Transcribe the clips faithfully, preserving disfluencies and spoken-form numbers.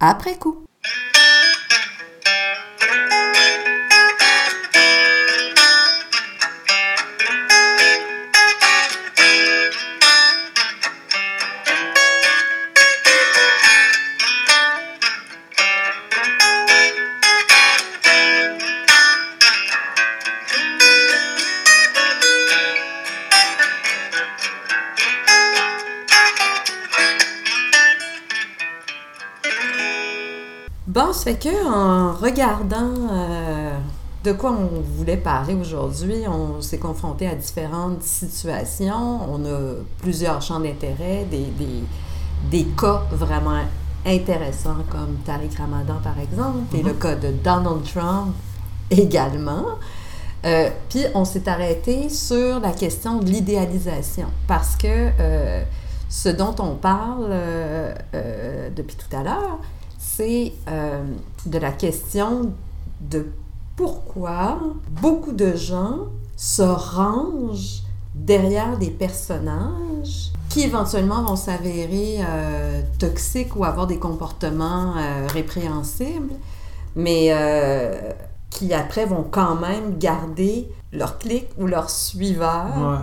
après coup. Bon, ça fait que en regardant euh, de quoi on voulait parler aujourd'hui, on s'est confronté à différentes situations. On a plusieurs champs d'intérêt, des, des, des cas vraiment intéressants comme Tariq Ramadan, par exemple, mm-hmm. et le cas de Donald Trump également. Euh, puis on s'est arrêté sur la question de l'idéalisation parce que euh, ce dont on parle euh, euh, depuis tout à l'heure, c'est euh, de la question de pourquoi beaucoup de gens se rangent derrière des personnages qui éventuellement vont s'avérer euh, toxiques ou avoir des comportements euh, répréhensibles, mais euh, qui après vont quand même garder leur clic ou leur suiveur ouais.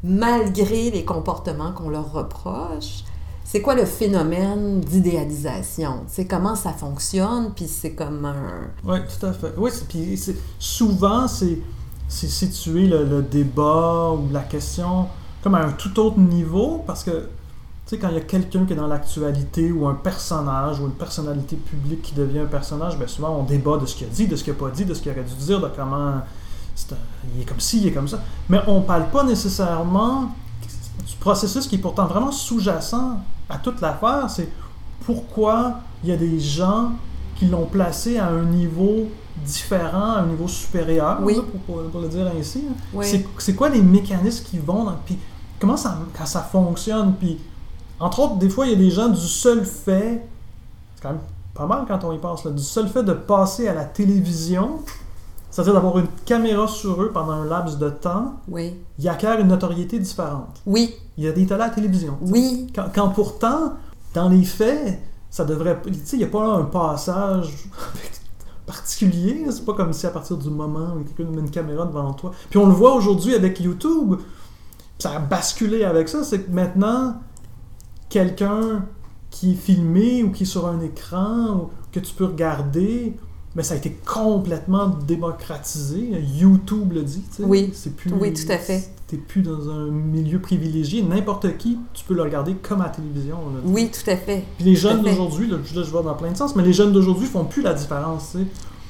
malgré les comportements qu'on leur reproche. C'est quoi le phénomène d'idéalisation? C'est comment ça fonctionne, puis c'est comme un... Oui, tout à fait. Oui, puis c'est, souvent, c'est, c'est situer le, le débat ou la question comme à un tout autre niveau, parce que, tu sais, quand il y a quelqu'un qui est dans l'actualité ou un personnage ou une personnalité publique qui devient un personnage, bien souvent, on débat de ce qu'il a dit, de ce qu'il n'a pas dit, de ce qu'il aurait dû dire, de comment... C'est un, il est comme ci, il est comme ça. Mais on ne parle pas nécessairement du processus qui est pourtant vraiment sous-jacent à toute l'affaire, c'est pourquoi il y a des gens qui l'ont placé à un niveau différent, à un niveau supérieur, oui. là, pour, pour, pour le dire ainsi. Oui. C'est, c'est quoi les mécanismes qui vont dans... Puis comment ça, quand ça fonctionne, puis entre autres, des fois, il y a des gens du seul fait, c'est quand même pas mal quand on y pense, là, du seul fait de passer à la télévision, c'est-à-dire d'avoir une caméra sur eux pendant un laps de temps, oui. ils acquièrent une notoriété différente. Oui. Il y a des talents à la télévision. Oui. Quand, quand pourtant, dans les faits, ça devrait... Tu sais, il n'y a pas un passage particulier. C'est pas comme si à partir du moment où quelqu'un met une caméra devant toi. Puis on le voit aujourd'hui avec YouTube. Ça a basculé avec ça. C'est que maintenant, quelqu'un qui est filmé ou qui est sur un écran ou que tu peux regarder... Mais ça a été complètement démocratisé. YouTube le dit, tu sais. Oui, c'est plus, oui, tout à fait. T'es plus dans un milieu privilégié. N'importe qui, tu peux le regarder comme à la télévision. Là, oui, tout à fait. Puis les jeunes d'aujourd'hui, là, là, je vois dans plein de sens, mais les jeunes d'aujourd'hui font plus la différence, tu sais.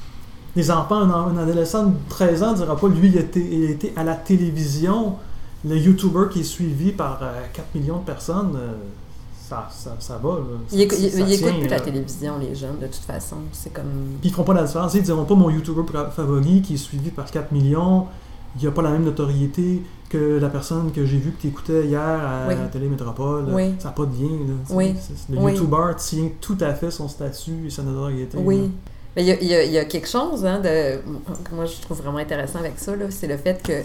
Les enfants, un, un adolescent de treize ans ne dira pas, lui, il a, été, il a été à la télévision. Le YouTuber qui est suivi par euh, quatre millions de personnes... Euh, Ça, ça, ça va. Là. Ça, ils éc- ça, ça ils tient, écoutent plus là. la télévision, les jeunes, de toute façon. C'est comme... Puis ils feront pas la différence. Ils diront pas mon YouTuber favori qui est suivi par quatre millions, il a pas la même notoriété que la personne que j'ai vue que tu écoutais hier à oui. la Télémétropole. Oui. Ça n'a pas de lien. Là, oui. Le oui. YouTuber tient tout à fait son statut et sa notoriété. Oui. Là. Mais il y a, il y a, il y a quelque chose hein, de, que moi je trouve vraiment intéressant avec ça, là, c'est le fait que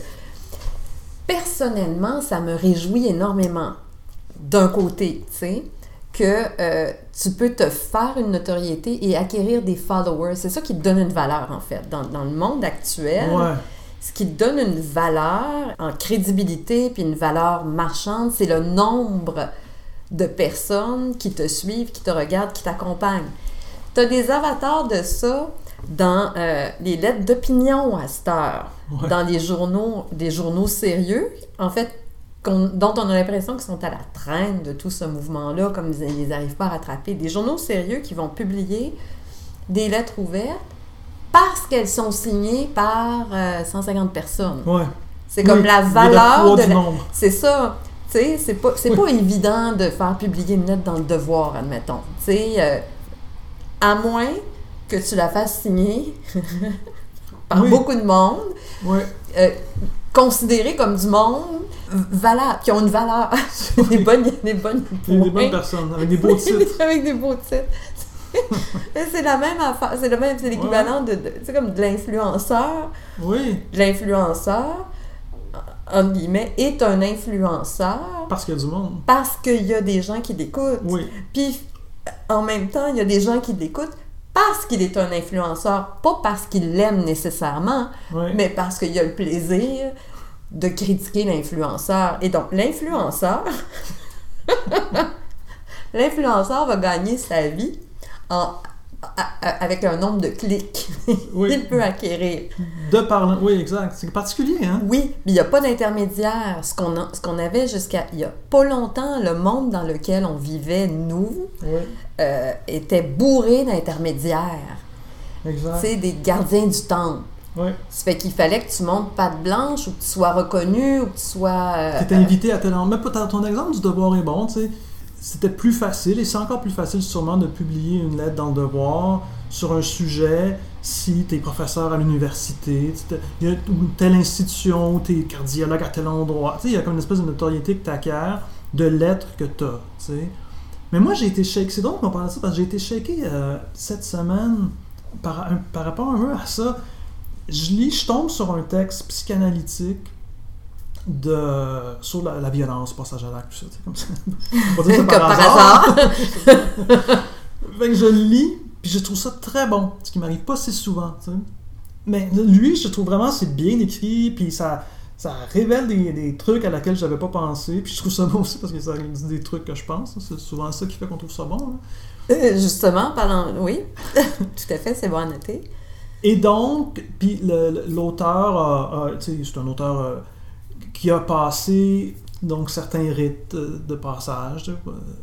personnellement, ça me réjouit énormément d'un côté, tu sais, que euh, tu peux te faire une notoriété et acquérir des followers. C'est ça qui te donne une valeur, en fait. Dans, dans le monde actuel, ouais. ce qui te donne une valeur en crédibilité puis une valeur marchande, c'est le nombre de personnes qui te suivent, qui te regardent, qui t'accompagnent. Tu as des avatars de ça dans euh, les lettres d'opinion à cette heure, ouais. dans les journaux, des journaux sérieux, en fait, dont on a l'impression qu'ils sont à la traîne de tout ce mouvement-là, comme ils n'arrivent pas à rattraper. Des journaux sérieux qui vont publier des lettres ouvertes parce qu'elles sont signées par euh, cent cinquante personnes. Ouais. C'est comme oui, la valeur de la... nombre. C'est ça. Tu sais, c'est pas, c'est oui. pas évident de faire publier une lettre dans le Devoir, admettons. Tu sais, euh, à moins que tu la fasses signer par oui. beaucoup de monde, oui. euh, considérés comme du monde valable, qui ont une valeur. des bonnes, des bonnes, des bonnes personnes, avec des beaux titres. avec des beaux titres. c'est la même affaire, c'est le même, c'est l'équivalent ouais. de, de, c'est comme de l'influenceur. Oui. L'influenceur, entre guillemets, est un influenceur. Parce qu'il y a du monde. Parce qu'il y a des gens qui l'écoutent. Oui. Puis, en même temps, il y a des gens qui l'écoutent parce qu'il est un influenceur, pas parce qu'il l'aime nécessairement, Oui. mais parce qu'il a le plaisir de critiquer l'influenceur. Et donc, l'influenceur, l'influenceur va gagner sa vie en, a, a, avec un nombre de clics Oui. qu'il peut acquérir. De par... Oui, exact. C'est particulier, hein? Oui, mais il n'y a pas d'intermédiaire. Ce qu'on, a, ce qu'on avait jusqu'à il n'y a pas longtemps, le monde dans lequel on vivait, nous, Oui. euh, était bourré d'intermédiaires. Exact. Tu sais, des gardiens du temple. Oui. Ça fait qu'il fallait que tu montes patte blanche ou que tu sois reconnu ou que tu sois... Euh, Tu étais invité à tel endroit. Mais pour ton exemple du Devoir est bon, tu sais, c'était plus facile, et c'est encore plus facile sûrement de publier une lettre dans le Devoir sur un sujet si tu es professeur à l'université, il y a ou telle institution, ou tu es cardiologue à tel endroit. Tu sais, il y a comme une espèce de notoriété que tu acquiers de lettres que tu as. Tu sais. Mais moi, j'ai été shaké. C'est drôle qu'on parle de ça parce que j'ai été shaké euh, cette semaine par, un, par rapport un peu à ça. Je lis, je tombe sur un texte psychanalytique de, sur la, la violence, passage à l'acte, tout ça, tu sais, comme ça. On va dire ça par, par hasard. hasard. Fait que je le lis, puis je trouve ça très bon, ce qui m'arrive pas si souvent, tu sais. Mais lui, je trouve vraiment c'est bien écrit, puis ça, ça révèle des, des trucs à laquelle j'avais pas pensé, puis je trouve ça bon aussi parce que ça dit des trucs que je pense. C'est souvent ça qui fait qu'on trouve ça bon. Hein. Euh, justement, parlant... Oui, tout à fait, c'est bon à noter. Et donc, puis le, l'auteur, a, a, tu sais, c'est un auteur euh, qui a passé donc certains rites de passage. Tu sais,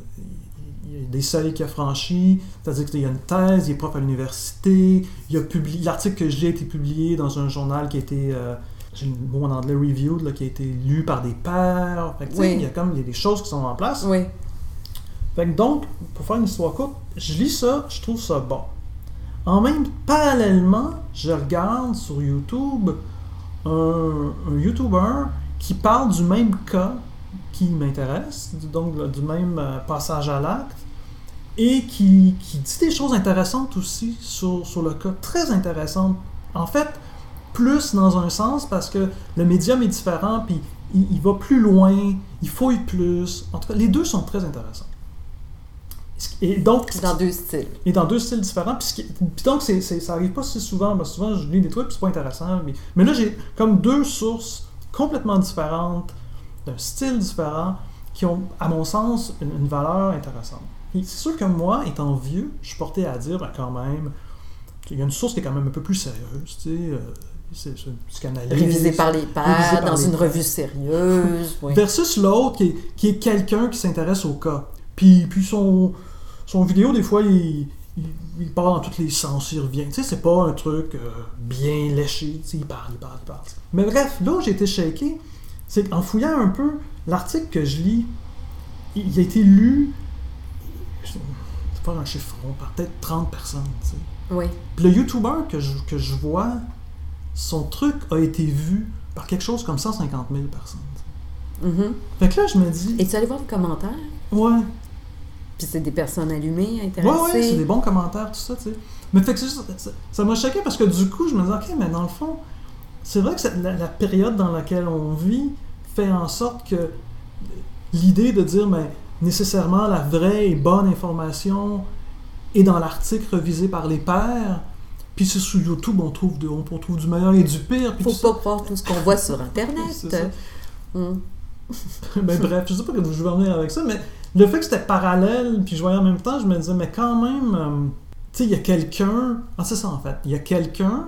il y a des seuils qu'il a franchis, c'est-à-dire qu'il y a une thèse, il est prof à l'université, il a publié, l'article que j'ai a été publié dans un journal qui a été, euh, j'ai le mot en anglais, reviewed, là, qui a été lu par des pairs. Fait que, oui. Il y a comme il y a des choses qui sont en place. Oui. Fait que donc, pour faire une histoire courte, je lis ça, je trouve ça bon. En même, parallèlement, je regarde sur YouTube un, un YouTuber qui parle du même cas qui m'intéresse, donc là, du même euh, passage à l'acte, et qui, qui dit des choses intéressantes aussi sur, sur le cas, très intéressantes. En fait, plus dans un sens, parce que le médium est différent, puis il, il va plus loin, il fouille plus. En tout cas, les deux sont très intéressants. Et donc, dans deux styles. Et dans deux styles différents. Puis, qui, puis donc, c'est, c'est, ça arrive pas si souvent. Parce que souvent, je lis des trucs, puis c'est pas intéressant. Mais, mais là, j'ai comme deux sources complètement différentes, d'un style différent, qui ont, à mon sens, une, une valeur intéressante. Et c'est sûr que moi, étant vieux, je suis porté à dire ben, quand même qu'il y a une source qui est quand même un peu plus sérieuse. Tu sais, euh, c'est, c'est une psychanalyse. Révisée par les pairs, dans les une pairs. Revue sérieuse. Oui. Versus l'autre, qui est, qui est quelqu'un qui s'intéresse au cas. Puis, puis son, son vidéo, des fois, il, il, il part dans tous les sens, il revient. Tu sais, c'est pas un truc euh, bien léché, tu sais, il parle, il parle, il parle. Mais bref, là où j'ai été shaké, c'est qu'en fouillant un peu, l'article que je lis, il, il a été lu, c'est pas un chiffron, par peut-être trente personnes, tu sais. Oui. Puis le YouTuber que je, que je vois, son truc a été vu par quelque chose comme cent cinquante mille personnes. Mm-hmm. Fait que là, je me dis... Et tu allais voir les commentaires? Ouais. Puis c'est des personnes allumées, intéressées. Ouais, ouais, c'est des bons commentaires, tout ça, tu sais. Mais fait que c'est juste, ça, ça m'a choqué parce que du coup, je me disais, ok, mais dans le fond, c'est vrai que c'est la, la période dans laquelle on vit fait en sorte que l'idée de dire, mais nécessairement la vraie et bonne information est dans l'article revisé par les pairs, puis c'est sur YouTube, on trouve, de, on trouve du meilleur et du pire. Puis faut tout pas ça. croire tout ce qu'on voit sur Internet. C'est ça. Mm. Ben bref, je sais pas que je vais en venir avec ça, mais le fait que c'était parallèle, puis je voyais en même temps, je me disais, mais quand même, euh, tu sais, il y a quelqu'un, ah c'est ça en fait, il y a quelqu'un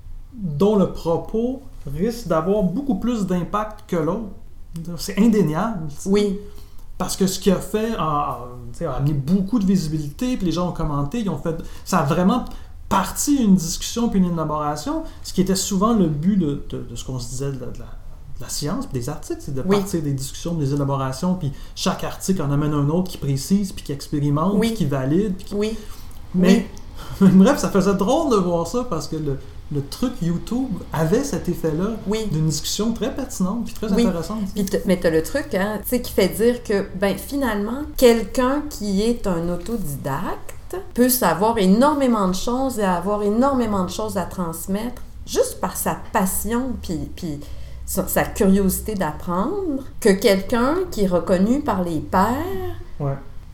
dont le propos risque d'avoir beaucoup plus d'impact que l'autre. C'est indéniable. T'sais. Oui. Parce que ce qu'il a fait a, a amené beaucoup de visibilité, puis les gens ont commenté, ils ont fait, ça a vraiment parti une discussion puis une élaboration, ce qui était souvent le but de, de, de ce qu'on se disait de la, de la la science, puis des articles, c'est de oui. partir des discussions, des élaborations, puis chaque article en amène un autre qui précise, puis qui expérimente, oui. puis qui valide. Puis qui... Oui. Mais, oui. Bref, ça faisait drôle de voir ça, parce que le, le truc YouTube avait cet effet-là oui. d'une discussion très pertinente, puis très oui. intéressante. Puis t- mais t'as le truc, hein, tu sais, qui fait dire que, ben finalement, quelqu'un qui est un autodidacte peut savoir énormément de choses et avoir énormément de choses à transmettre juste par sa passion, puis... puis sa curiosité d'apprendre, que quelqu'un qui est reconnu par les pairs ouais.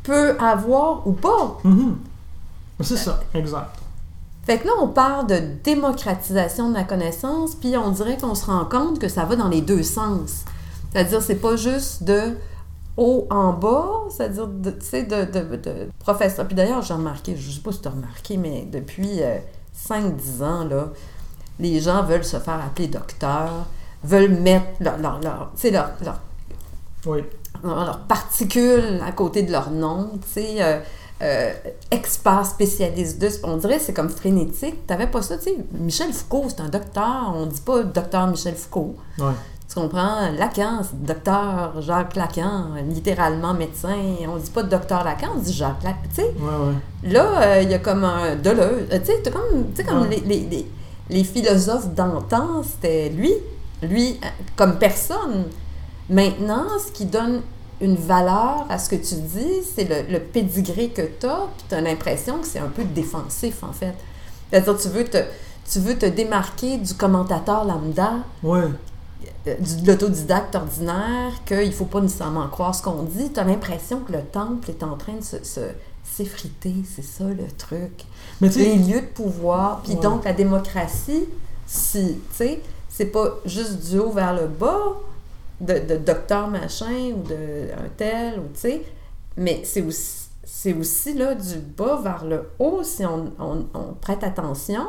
peut avoir ou pas. Mm-hmm. C'est ça, exact. Fait que là, on parle de démocratisation de la connaissance, puis on dirait qu'on se rend compte que ça va dans les deux sens. C'est-à-dire, c'est pas juste de haut en bas, c'est-à-dire, tu sais, de, de, de professeur. Puis d'ailleurs, j'ai remarqué, je sais pas si tu as remarqué, mais depuis euh, cinq dix ans, là, les gens veulent se faire appeler docteur, veulent mettre leur, leur, leur, tu sais, leur, leur, oui. leur, leur particules à côté de leur nom, tu sais, euh, euh, expert spécialiste de... On dirait que c'est comme frénétique. T'avais pas ça, tu sais, Michel Foucault, c'est un docteur, on dit pas docteur Michel Foucault. Oui. Tu comprends? Lacan, c'est docteur Jacques Lacan, littéralement médecin. On dit pas docteur Lacan, on dit Jacques Lacan. Tu sais, ouais, ouais. là, il euh, y a comme un Deleuze. Tu sais, comme, comme ouais. les, les, les, les philosophes d'antan, c'était lui. Lui, comme personne. Maintenant, ce qui donne une valeur à ce que tu dis, c'est le, le pédigré que tu as, puis tu as l'impression que c'est un peu défensif, en fait. C'est-à-dire, tu veux te, tu veux te démarquer du commentateur lambda. Ouais. De l'autodidacte ordinaire, qu'il ne faut pas nécessairement croire ce qu'on dit. Tu as l'impression que le temple est en train de se, se, s'effriter, c'est ça le truc. Mais les lieux de pouvoir, puis ouais. donc la démocratie, si, tu sais, c'est pas juste du haut vers le bas, de, de docteur machin, ou de un tel, ou tu sais, mais c'est aussi, c'est aussi là, du bas vers le haut, si on, on, on prête attention,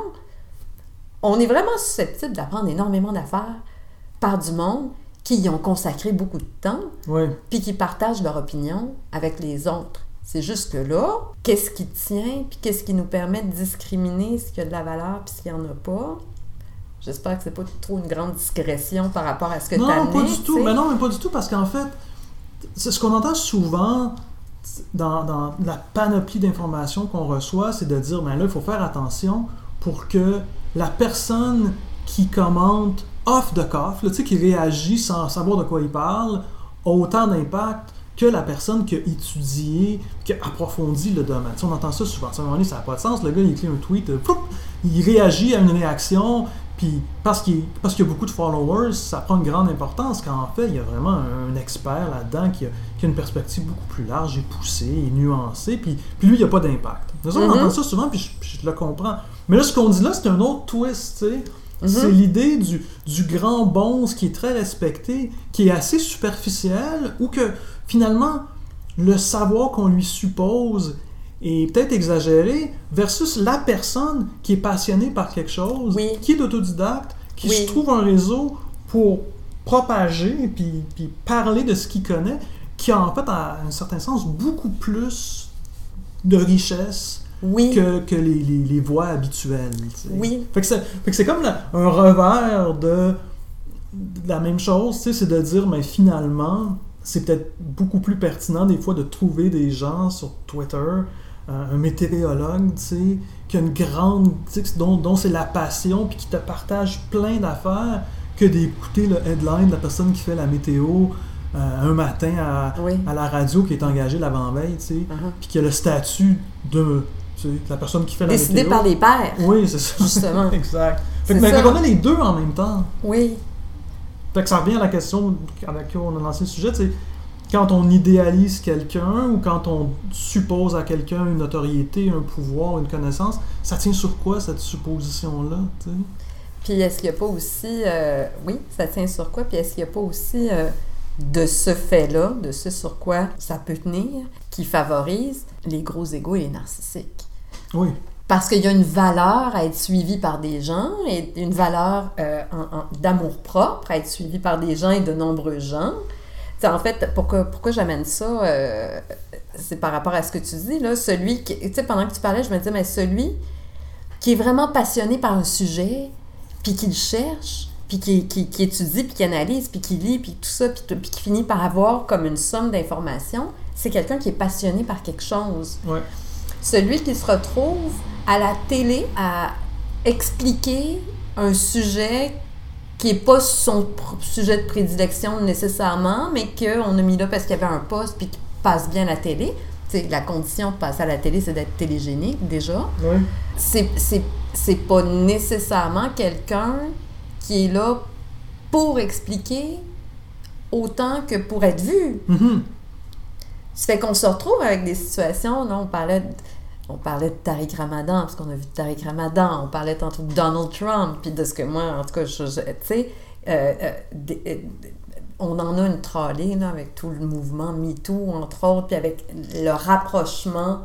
on est vraiment susceptible d'apprendre énormément d'affaires par du monde qui y ont consacré beaucoup de temps, oui. puis qui partagent leur opinion avec les autres. C'est juste que là, qu'est-ce qui tient, puis qu'est-ce qui nous permet de discriminer ce qui a de la valeur, puis ce qui n'en a pas? J'espère que c'est pas trop une grande discrétion par rapport à ce que tu as amené. Non, pas du tout. Mais non, mais pas du tout, parce qu'en fait, c'est ce qu'on entend souvent dans, dans la panoplie d'informations qu'on reçoit, c'est de dire, ben là, il faut faire attention pour que la personne qui commente off the cuff, là, tu sais, qui réagit sans savoir de quoi il parle, a autant d'impact que la personne qui a étudié, qui a approfondi le domaine. Tu sais, on entend ça souvent. À un moment donné, ça n'a pas de sens. Le gars, il écrit un tweet, euh, ploup, il réagit à une réaction, puis parce qu'il, parce qu'il y a beaucoup de followers, ça prend une grande importance, quand en fait, il y a vraiment un, un expert là-dedans qui a, qui a une perspective beaucoup plus large et poussée et nuancée, puis, puis lui, il n'y a pas d'impact. Nous, mm-hmm. on entend ça souvent, puis je, je le comprends. Mais là, ce qu'on dit là, c'est un autre twist, tu sais. Mm-hmm. C'est l'idée du, du grand bonze qui est très respecté, qui est assez superficiel, ou que finalement, le savoir qu'on lui suppose est peut-être exagéré, versus la personne qui est passionnée par quelque chose, oui. qui est autodidacte, qui oui. se trouve un réseau pour propager et puis, puis parler de ce qu'il connaît, qui a en fait, à un certain sens, beaucoup plus de richesse oui. que, que les, les, les voies habituelles. Tu sais. Oui. Fait que c'est, fait que c'est comme la, un revers de, de la même chose, tu sais, c'est de dire, mais finalement, c'est peut-être beaucoup plus pertinent des fois de trouver des gens sur Twitter, euh, un météorologue, tu sais, qui a une grande, tu sais, dont, dont c'est la passion, puis qui te partage plein d'affaires, que d'écouter le headline de la personne qui fait la météo euh, un matin à, oui. à la radio, qui est engagée l'avant-veille, tu sais, uh-huh. puis qui a le statut de, tu sais, la personne qui fait la décidé météo. Décidé par les pairs. Oui, c'est ça. Justement. Exact. Fait C'est que, mais ça. quand on a les deux en même temps. Oui. Fait que ça revient à la question avec laquelle on a lancé le sujet, tu sais, quand on idéalise quelqu'un ou quand on suppose à quelqu'un une notoriété, un pouvoir, une connaissance, ça tient sur quoi cette supposition-là, tu sais? Puis est-ce qu'il n'y a pas aussi... Euh, oui, ça tient sur quoi? Puis est-ce qu'il n'y a pas aussi euh, de ce fait-là, de ce sur quoi ça peut tenir, qui favorise les gros égos et les narcissiques? Oui. Parce qu'il y a une valeur à être suivi par des gens et une valeur euh, en, en, d'amour-propre à être suivi par des gens et de nombreux gens. T'sais, en fait, pourquoi, pourquoi j'amène ça, euh, c'est par rapport à ce que tu dis, là, celui qui, tu sais, pendant que tu parlais, je me disais, mais celui qui est vraiment passionné par un sujet, puis qui le cherche, puis qui, qui, qui étudie, puis qui analyse, puis qui lit, puis tout ça, puis, puis qui finit par avoir comme une somme d'informations, c'est quelqu'un qui est passionné par quelque chose. Ouais. Celui qui se retrouve à la télé à expliquer un sujet qui n'est pas son pr- sujet de prédilection nécessairement, mais qu'on a mis là parce qu'il y avait un poste puis qui passe bien à la télé. T'sais, la condition de passer à la télé, c'est d'être télégénique, déjà. Oui. C'est, c'est, c'est pas nécessairement quelqu'un qui est là pour expliquer autant que pour être vu. Mm-hmm. Ça fait qu'on se retrouve avec des situations, là, on parlait de, on parlait de Tariq Ramadan, parce qu'on a vu Tariq Ramadan, on parlait tantôt de Donald Trump, puis de ce que moi, en tout cas, je, je, tu sais, euh, euh, des, euh, on en a une trollée, là, avec tout le mouvement MeToo, entre autres, puis avec le rapprochement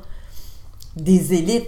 des élites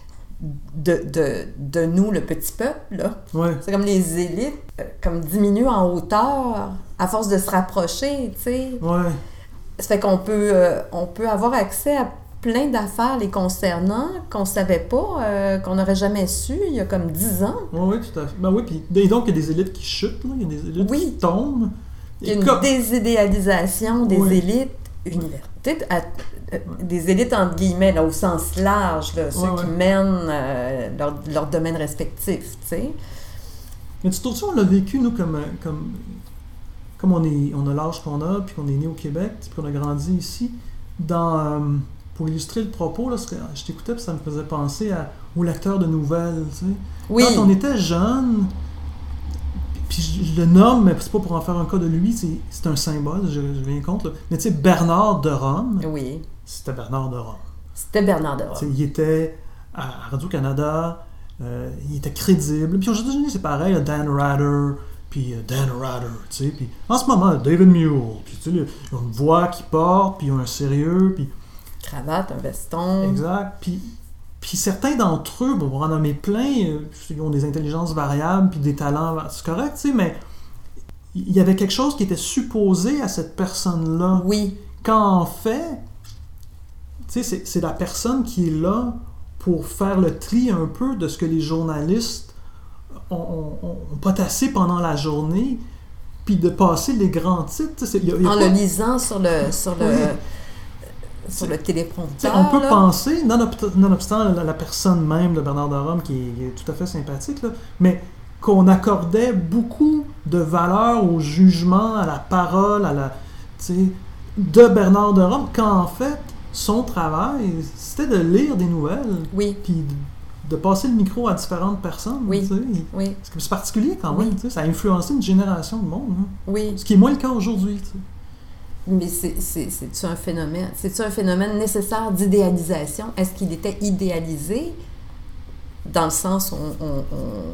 de, de, de nous, le petit peuple, là. Ouais. C'est comme les élites, euh, comme diminuent en hauteur à force de se rapprocher, tu sais. Ouais. Ça fait qu'on peut, euh, on peut avoir accès à plein d'affaires les concernant qu'on ne savait pas, euh, qu'on n'aurait jamais su il y a comme dix ans. Oui, oui, tout à fait. Ben oui, puis et donc il y a des élites qui chutent, là. Il y a des élites Oui. qui tombent. Il y a une comme... désidéalisation des oui. élites universitaires, à, euh, des élites entre guillemets, là, au sens large, là, ceux ouais, qui ouais. mènent euh, leur, leur domaine respectif, tu sais. Mais tu trouves ça, on l'a vécu, nous, comme, comme, comme on, est, on a l'âge qu'on a, puis qu'on est né au Québec, puis qu'on a grandi ici, dans, euh, pour illustrer le propos, là, je t'écoutais, puis ça me faisait penser à, aux lecteurs de nouvelles, tu sais. Oui. Quand on était jeune, puis je, je le nomme, mais c'est pas pour en faire un cas de lui, c'est, c'est un symbole, je, je viens compte, là. Mais tu sais, Bernard de Rome, Oui. c'était Bernard de Rome. C'était Bernard de Rome. Tu sais, il était à Radio-Canada, euh, il était crédible. Puis aux États-Unis, c'est pareil, Dan Rather, puis euh, Dan Rather, tu sais. Puis en ce moment, David Mule, puis tu sais, ils ont une voix qui porte, puis ils ont un sérieux, puis... Cravate, un veston. Exact. Puis, puis certains d'entre eux, bon, on va en nommer plein, euh, ils ont des intelligences variables, puis des talents, c'est correct, tu sais, mais il y avait quelque chose qui était supposé à cette personne-là. Oui. Quand en fait, tu sais, c'est, c'est la personne qui est là pour faire le tri un peu de ce que les journalistes ont, ont, ont potassé pendant la journée, puis de passer les grands titres. Y a, y a en pas... le lisant sur le, sur le, oui. sur le téléprompteur. On peut là. penser, nonobstant la, la personne même de Bernard de Rome, qui est, qui est tout à fait sympathique, là, mais qu'on accordait beaucoup de valeur au jugement, à la parole, à la, tu sais, de Bernard de Rome, quand en fait, son travail, c'était de lire des nouvelles, oui. puis de, de passer le micro à différentes personnes. Oui. Tu sais. Oui. C'est, c'est particulier quand même, Oui. tu sais, ça a influencé une génération de monde. Hein. Oui. Ce qui est moins le cas aujourd'hui. Tu sais. Mais c'est, c'est, c'est-tu un phénomène, c'est-tu un phénomène nécessaire d'idéalisation? Est-ce qu'il était idéalisé dans le sens où on, on,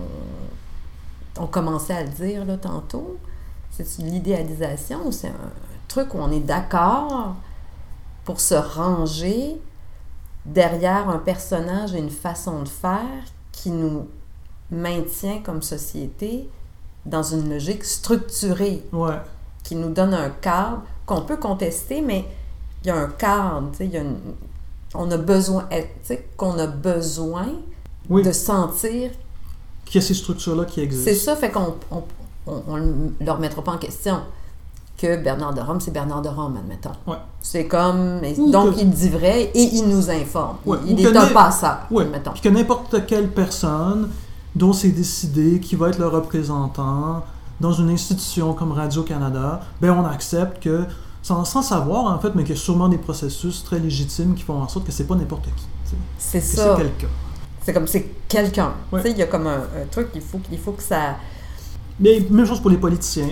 on, on commençait à le dire là, tantôt? C'est-tu l'idéalisation ou c'est un truc où on est d'accord pour se ranger derrière un personnage et une façon de faire qui nous maintient comme société dans une logique structurée, Ouais. qui nous donne un cadre qu'on peut contester, mais il y a un cadre, tu sais, il y a une, on a besoin, tu sais, qu'on a besoin oui. de sentir qu'il y a ces structures-là qui existent. C'est ça, fait qu'on on, on, on ne le remettra pas en question. Que Bernard de Rome, c'est Bernard de Rome, admettons. Ouais. C'est comme... Ou donc, que... il dit vrai et il nous informe. Ouais. Il, il est un passeur, ouais. admettons. Puis que n'importe quelle personne dont c'est décidé qui va être le représentant dans une institution comme Radio-Canada, ben on accepte que, sans, sans savoir en fait, mais qu'il y a sûrement des processus très légitimes qui font en sorte que c'est pas n'importe qui. T'sais. C'est que ça. C'est quelqu'un. C'est comme c'est quelqu'un. Ouais. Tu sais, il y a comme un, un truc, il faut, il faut que ça... Mais même chose pour les politiciens.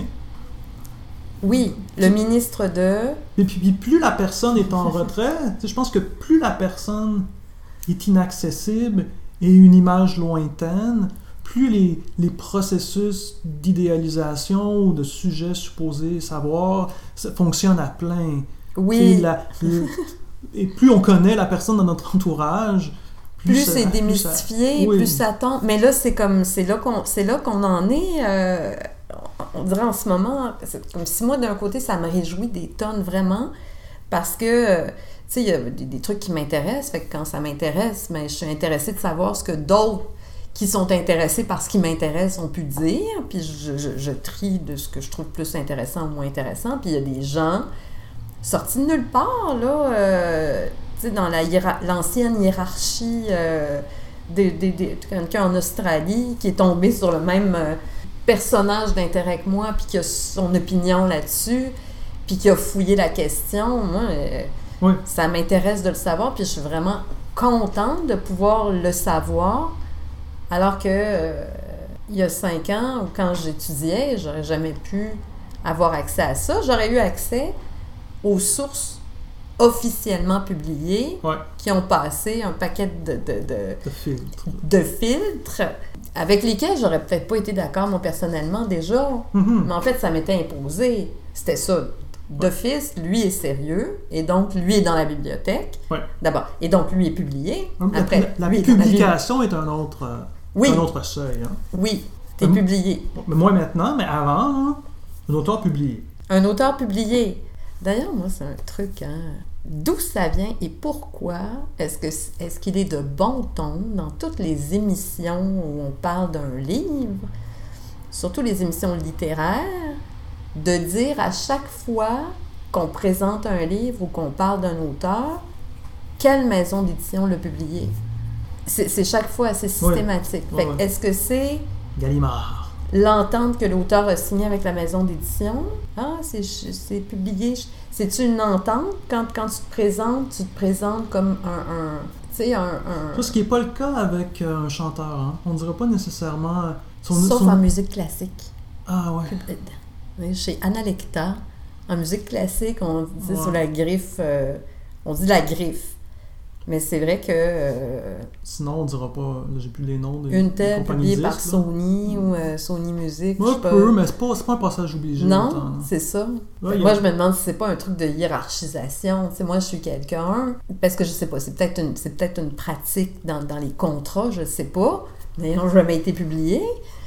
Oui, le ministre de... Et puis, puis plus la personne est en retrait, je pense que plus la personne est inaccessible et une image lointaine, plus les, les processus d'idéalisation ou de sujets supposés savoir ça fonctionnent à plein. Oui. La, le, et plus on connaît la personne dans notre entourage, plus, plus ça, c'est plus démystifié, ça, oui. plus ça tombe. Mais là, c'est comme c'est là qu'on c'est là qu'on en est. Euh, on dirait en ce moment, c'est comme si moi d'un côté ça me réjouit des tonnes vraiment parce que euh, tu sais il y a des, des trucs qui m'intéressent. Fait que quand ça m'intéresse, mais je suis intéressée de savoir ce que d'autres qui sont intéressés par ce qui m'intéresse ont pu dire. Puis je, je, je trie de ce que je trouve plus intéressant ou moins intéressant. Puis il y a des gens sortis de nulle part là. Euh, tu sais, dans la hiérar- l'ancienne hiérarchie euh, de, de, de, quelqu'un en Australie qui est tombé sur le même euh, personnage d'intérêt que moi, puis qui a son opinion là-dessus, puis qui a fouillé la question. Moi, euh, oui. ça m'intéresse de le savoir, puis je suis vraiment contente de pouvoir le savoir, alors que euh, il y a cinq ans, ou quand j'étudiais, j'aurais jamais pu avoir accès à ça. J'aurais eu accès aux sources officiellement publiés, ouais. qui ont passé un paquet de, de, de, de filtres. de filtres avec lesquels j'aurais peut-être pas été d'accord, moi, personnellement, déjà. Mm-hmm. Mais en fait, ça m'était imposé. C'était ça. D'office, lui est sérieux, et donc lui est dans la bibliothèque. Ouais. D'abord. Et donc lui est publié. Donc, Après, la, la lui publication est, est un autre, euh, oui. un autre seuil. Hein. Oui, t'es Hum. publié. Mais moi maintenant, mais avant, hein, un auteur publié. Un auteur publié. D'ailleurs, moi, c'est un truc, hein. D'où ça vient et pourquoi est-ce que est-ce qu'il est de bon ton dans toutes les émissions où on parle d'un livre, surtout les émissions littéraires, de dire à chaque fois qu'on présente un livre ou qu'on parle d'un auteur, quelle maison d'édition l'a publié? C'est, c'est chaque fois assez systématique. Ouais. Fait, Ouais, ouais. est-ce que c'est Gallimard. l'entente que l'auteur a signée avec la maison d'édition? Ah, c'est, c'est publié. C'est-tu une entente? Quand, quand tu te présentes, tu te présentes comme un... un tu sais, un... un... Ça, ce qui n'est pas le cas avec euh, un chanteur. Hein. On ne dirait pas nécessairement... euh, Son, Sauf son... en musique classique. Ah ouais. Chez Analecta, en musique classique, on dit ouais. sur la griffe... Euh, on dit la griffe. Mais c'est vrai que... Euh, Sinon, on ne dira pas... Là, j'ai plus les noms des une telle publiée disques, par là. Sony mm. ou euh, Sony Music. Un peu, peu, mais c'est pas, c'est pas un passage obligé. Non, autant, c'est ça. Ouais, moi, a... je me demande si c'est pas un truc de hiérarchisation. Tu sais, moi, je suis quelqu'un, parce que je sais pas, c'est peut-être une, c'est peut-être une pratique dans, dans les contrats, je sais pas, n'ayant jamais été publié.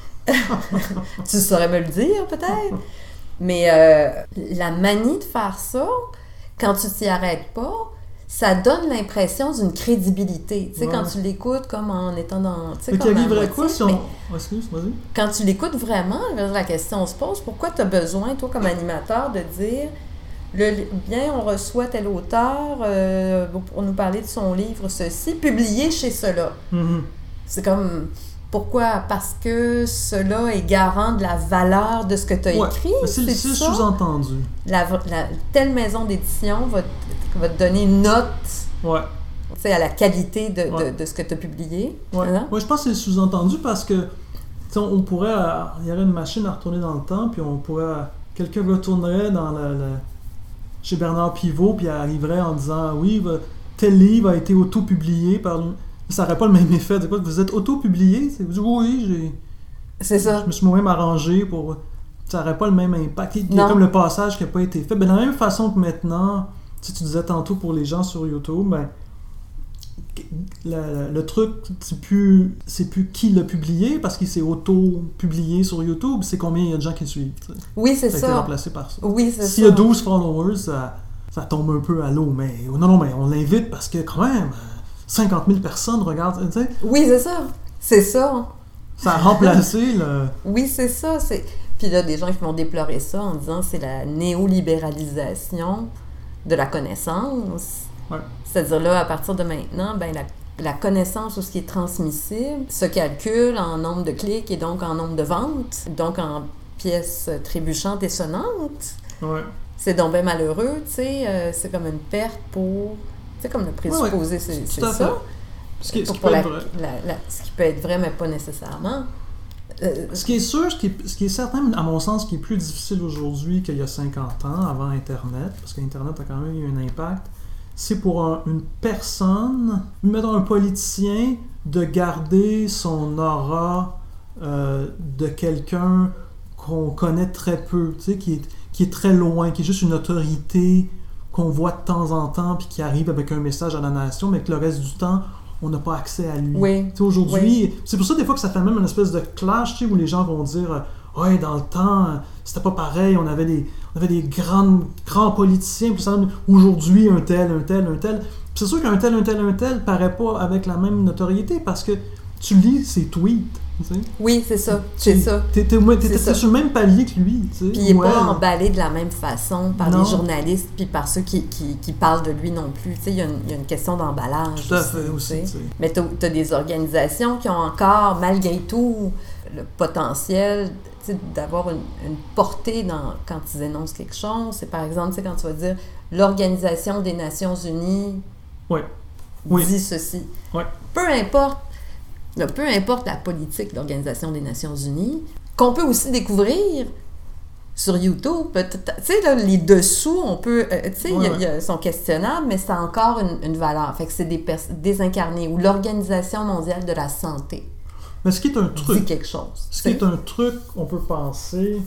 Tu saurais me le dire, peut-être. Mais euh, la manie de faire ça, quand tu t'y arrêtes pas, ça donne l'impression d'une crédibilité. Tu sais, ouais. Quand tu l'écoutes comme en étant dans... Tu sais, comme qui arriverait quoi si on... Mais, oh, excuse, vas-y. Quand tu l'écoutes vraiment, la question se pose, pourquoi tu as besoin, toi, comme animateur, de dire, le, bien, on reçoit tel auteur euh, pour nous parler de son livre, ceci, publié chez cela. Mm-hmm. C'est comme... Pourquoi? Parce que cela est garant de la valeur de ce que tu as ouais, écrit. C'est, c'est, c'est sous-entendu. La, la, telle maison d'édition va, va te donner une note ouais. à la qualité de, ouais. de, de ce que tu as publié. Oui, hein? ouais, je pense que c'est sous-entendu parce que on, on pourrait, il y aurait une machine à retourner dans le temps, puis on pourrait, quelqu'un retournerait dans le, le, chez Bernard Pivot, puis arriverait en disant oui, tel livre a été auto-publié par lui. Ça n'aurait pas le même effet. Quoi, vous êtes auto-publié? C'est, oui, j'ai... C'est ça. Je me suis moi-même arrangé pour... Ça n'aurait pas le même impact. Il y a non. comme le passage qui n'a pas été fait. Ben, de la même façon que maintenant, si tu disais tantôt pour les gens sur YouTube, ben, le, le truc, c'est plus, c'est plus qui l'a publié parce qu'il s'est auto-publié sur YouTube, c'est combien il y a de gens qui le suivent. T'sais. Oui, c'est ça. Ça a été remplacé par ça. Oui, c'est S'il ça. y a douze followers, ça, ça tombe un peu à l'eau. Mais non, non, mais on l'invite parce que quand même... cinquante mille personnes regardent, tu sais. Oui, c'est ça. C'est ça. Ça a remplacé le... Oui, c'est ça. C'est... Puis là, des gens qui vont déplorer ça en disant que c'est la néolibéralisation de la connaissance. Ouais. C'est-à-dire là, à partir de maintenant, ben la, la connaissance ou ce qui est transmissible se calcule en nombre de clics et donc en nombre de ventes, donc en pièces trébuchantes et sonnantes. Ouais. C'est donc bien malheureux, tu sais. Euh, c'est comme une perte pour... C'est comme le présupposé, ouais, ouais. c'est, c'est ça. Fait. Ce qui, pour, ce, qui pour peut la, être vrai. La, la, ce qui peut être vrai, mais pas nécessairement. Euh, ce qui est sûr, ce qui est, ce qui est certain, à mon sens, ce qui est plus difficile aujourd'hui qu'il y a cinquante ans, avant Internet, parce qu'Internet a quand même eu un impact, c'est pour un, une personne, mettons un politicien, de garder son aura euh, de quelqu'un qu'on connaît très peu, tu sais, qui est, qui est très loin, qui est juste une autorité qu'on voit de temps en temps, puis qui arrive avec un message à la nation, mais que le reste du temps, on n'a pas accès à lui. Oui. Tu sais, aujourd'hui, oui. c'est pour ça des fois que ça fait même une espèce de clash, tu sais, où les gens vont dire « Ouais, dans le temps, c'était pas pareil, on avait des, on avait des grands, grands politiciens, puis ça, aujourd'hui, un tel, un tel, un tel. » Puis c'est sûr qu'un tel, un tel, un tel paraît pas avec la même notoriété, parce que tu lis ses tweets. Tu sais. Oui, c'est ça. C'est tu, ça. T'es, t'es, t'es, t'es, t'es sur le même palier que lui. Tu sais, puis il n'est pas elle... emballé de la même façon par non. les journalistes puis par ceux qui, qui, qui parlent de lui non plus. Tu sais, il y a une, il y a une question d'emballage. Tout à aussi, fait aussi. Tu sais. Mais tu as des organisations qui ont encore, malgré tout, le potentiel tu sais, d'avoir une, une portée dans, quand ils énoncent quelque chose. C'est par exemple, tu sais, quand tu vas dire l'Organisation des Nations Unies ouais. dit oui. ceci. Ouais. Peu importe. Là, peu importe la politique de l'Organisation des Nations Unies, qu'on peut aussi découvrir sur YouTube, tu sais, là, les dessous, on peut, euh, tu sais, Ouais, ouais, ouais. sont questionnables, mais ça a encore une, une valeur. Fait que c'est des pers- désincarnés, ou l'Organisation mondiale de la santé. Mais ce qui est un truc... Dit quelque chose. Ce qui est un truc, on peut penser,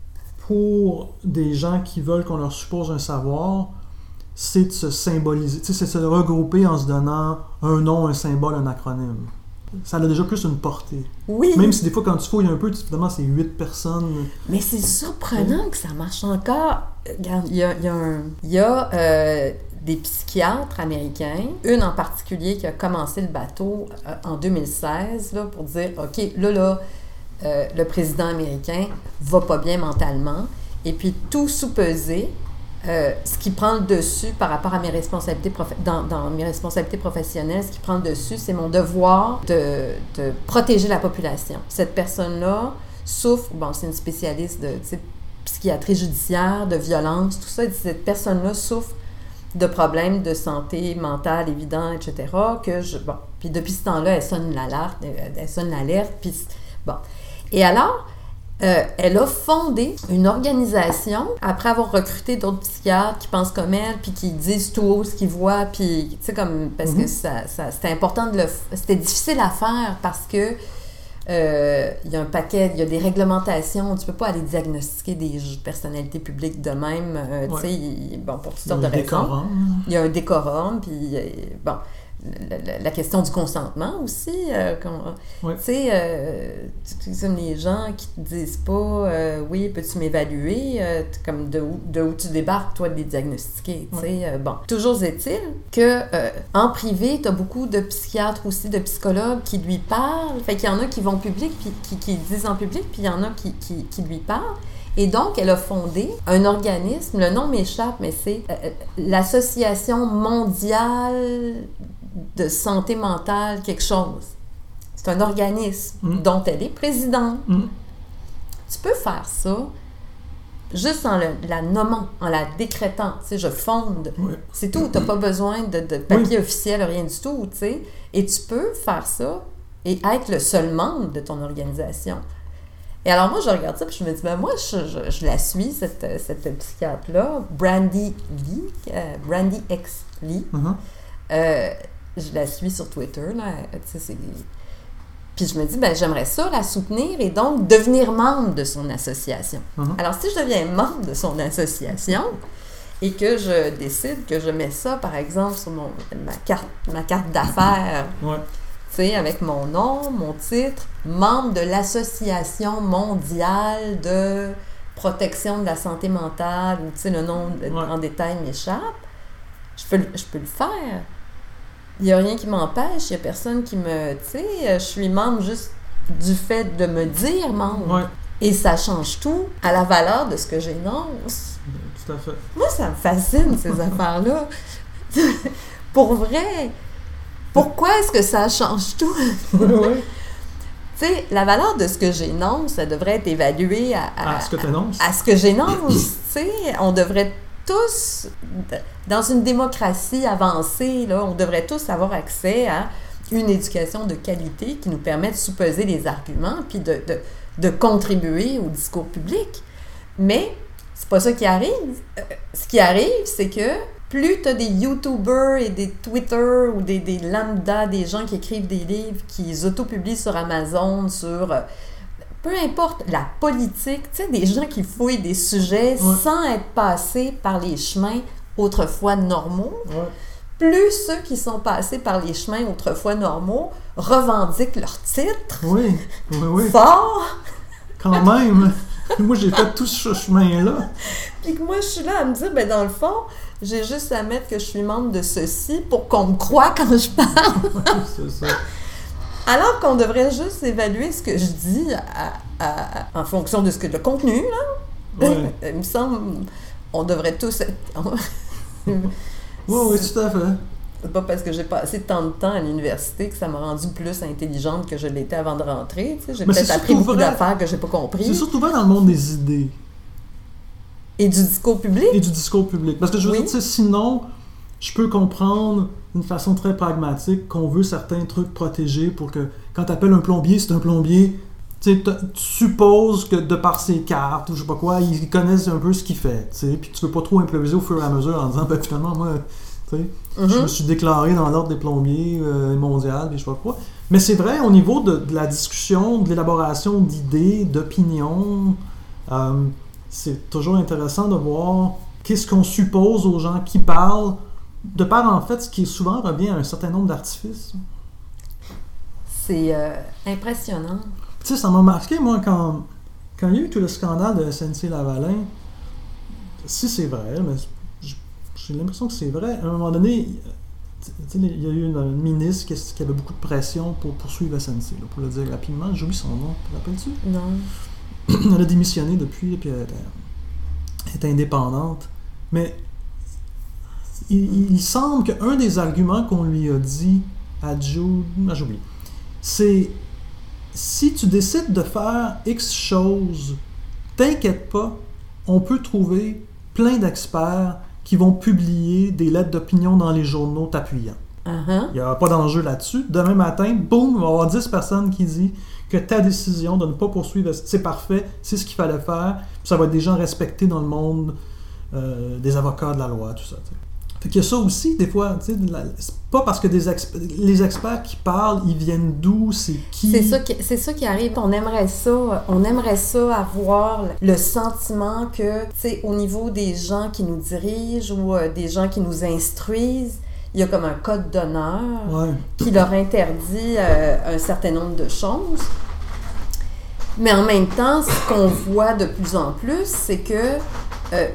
pour des gens qui veulent qu'on leur suppose un savoir, c'est de se symboliser, tu sais, c'est de se regrouper en se donnant un nom, un symbole, un acronyme. Ça a déjà plus une portée. Oui. Même si des fois, quand tu fouilles un peu, tu finalement, c'est huit personnes. Mais c'est surprenant que ça marche encore. Regarde, il y a, il y a, un, il y a euh, des psychiatres américains, une en particulier qui a commencé le bateau euh, en deux mille seize, là, pour dire, OK, là, là, euh, le président américain va pas bien mentalement, et puis tout sous-peser, Euh, ce qui prend le dessus par rapport à mes responsabilités prof... dans, dans mes responsabilités professionnelles, ce qui prend le dessus, c'est mon devoir de, de protéger la population. Cette personne-là souffre, bon, c'est une spécialiste de psychiatrie judiciaire, de violence, tout ça, cette personne-là souffre de problèmes de santé mentale évidents, et cetera, que je... Bon, puis depuis ce temps-là, elle sonne l'alerte, elle sonne l'alerte, puis bon. Et alors, Euh, elle a fondé une organisation après avoir recruté d'autres psychiatres qui pensent comme elle, puis qui disent tout haut ce qu'ils voient, puis tu sais, comme, parce mm-hmm. que ça, ça, c'était important de le... C'était difficile à faire parce que euh, il y a un paquet, il y a des réglementations, tu peux pas aller diagnostiquer des personnalités publiques de même, euh, tu sais, ouais. Bon, pour toutes sortes de raisons. Décorum. Il y a un décorum, puis euh, bon... La, la question du consentement aussi, euh, ouais. Tu sais, euh, comme les gens qui te disent pas euh, « Oui, peux-tu m'évaluer? Euh, » comme de où, de où tu débarques, toi, de les diagnostiquer, tu sais. Ouais. Euh, bon, toujours est-il que euh, en privé, tu as beaucoup de psychiatres aussi, de psychologues qui lui parlent. Fait qu'il y en a qui vont public, puis qui, qui disent en public, puis il y en a qui, qui, qui lui parlent. Et donc, elle a fondé un organisme, le nom m'échappe, mais c'est euh, l'Association mondiale de santé mentale, quelque chose. C'est un organisme mmh. dont elle est présidente. Mmh. Tu peux faire ça juste en le, la nommant, en la décrétant. Tu sais, je fonde. Oui. C'est tout. Tu n'as pas besoin de, de papier oui. officiel, rien du tout. Tu sais. Et tu peux faire ça et être le seul membre de ton organisation. Et alors, moi, je regarde ça, puis je me dis, ben moi, je, je, je la suis, cette, cette psychiatre-là, Brandy Lee, euh, Brandy X Lee. Mm-hmm. Euh, je la suis sur Twitter, là, tu sais, c'est... Puis je me dis, ben j'aimerais ça la soutenir et donc devenir membre de son association. Mm-hmm. Alors, si je deviens membre de son association et que je décide que je mets ça, par exemple, sur mon, ma carte, ma carte d'affaires, ouais. tu sais, avec mon nom, mon titre, membre de l'Association mondiale de protection de la santé mentale, ou tu sais, le nom ouais. en détail m'échappe, je peux, je peux le faire. Il n'y a rien qui m'empêche, il n'y a personne qui me... Tu sais, je suis membre juste du fait de me dire membre. Ouais. Et ça change tout à la valeur de ce que j'énonce. Tout à fait. Moi, ça me fascine, ces affaires-là. Pour vrai. Pourquoi est-ce que ça change tout? Oui, oui. Tu sais, la valeur de ce que j'énonce, ça devrait être évalué à... À, à ce que tu énonces. À, à ce que j'énonce, tu sais. On devrait tous... Dans une démocratie avancée, là, on devrait tous avoir accès à une éducation de qualité qui nous permet de sous-peser les arguments puis de, de, de contribuer au discours public. Mais c'est pas ça qui arrive. Euh, ce qui arrive, c'est que plus tu as des YouTubers et des Twitter ou des, des lambda, des gens qui écrivent des livres, qui auto-publient sur Amazon, sur... Euh, peu importe, la politique, tu sais, des gens qui fouillent des sujets ouais. sans être passés par les chemins autrefois normaux, ouais. plus ceux qui sont passés par les chemins autrefois normaux revendiquent leur titre oui, oui, oui. fort. Quand même! Moi, j'ai fait tout ce chemin-là. Puis que moi, je suis là à me dire, ben dans le fond, j'ai juste à mettre que je suis membre de ceci pour qu'on me croie quand je parle. Oui, c'est ça. Alors qu'on devrait juste évaluer ce que je dis à, à, à, en fonction de ce que le contenu, là. Ouais. Il me semble, on devrait tous être... oui, oui, tout à fait. C'est pas parce que j'ai passé tant de temps à l'université que ça m'a rendue plus intelligente que je l'étais avant de rentrer. Tu sais, j'ai Mais peut-être appris beaucoup vrai, d'affaires que j'ai pas compris. C'est surtout vrai dans le monde des idées. Et du discours public. Et du discours public. Parce que je veux oui. dire, tu sais, sinon, je peux comprendre d'une façon très pragmatique qu'on veut certains trucs protégés pour que quand tu appelles un plombier, c'est un plombier, tu supposes que de par ses cartes ou je sais pas quoi, ils connaissent un peu ce qu'il fait, tu sais, puis tu peux pas trop improviser au fur et à mesure en disant, ben finalement, moi, tu sais, mm-hmm. je me suis déclaré dans l'ordre des plombiers euh, mondial, puis je sais pas quoi. Mais c'est vrai, au niveau de, de la discussion, de l'élaboration d'idées, d'opinions, euh, c'est toujours intéressant de voir qu'est-ce qu'on suppose aux gens qui parlent, de par en fait ce qui souvent revient à un certain nombre d'artifices. C'est euh, impressionnant. Tu sais, ça m'a marqué, moi, quand, quand il y a eu tout le scandale de S N C-Lavalin, si c'est vrai, mais j'ai l'impression que c'est vrai, à un moment donné, il y a eu une, une ministre qui, qui avait beaucoup de pression pour poursuivre S N C, là, pour le dire rapidement. J'oublie son nom, te rappelles-tu? Non. Elle a démissionné depuis, puis elle était, elle était indépendante. Mais il, il semble qu'un des arguments qu'on lui a dit à Jude, ah, j'oublie, c'est si tu décides de faire X choses, t'inquiète pas, on peut trouver plein d'experts qui vont publier des lettres d'opinion dans les journaux t'appuyant. Uh-huh. Il n'y aura pas d'enjeu là-dessus. Demain matin, boum, il va y avoir dix personnes qui disent que ta décision de ne pas poursuivre, c'est parfait, c'est ce qu'il fallait faire, puis ça va être des gens respectés dans le monde euh, des avocats de la loi, tout ça. T'sais. Fait qu'il y a ça aussi, des fois, tu sais, c'est pas parce que des exp- les experts qui parlent, ils viennent d'où, c'est qui... C'est ça qui, c'est ça qui arrive. On aimerait ça, on aimerait ça avoir le sentiment que, tu sais, au niveau des gens qui nous dirigent ou euh, des gens qui nous instruisent, il y a comme un code d'honneur ouais. qui leur interdit euh, un certain nombre de choses. Mais en même temps, ce qu'on voit de plus en plus, c'est que euh,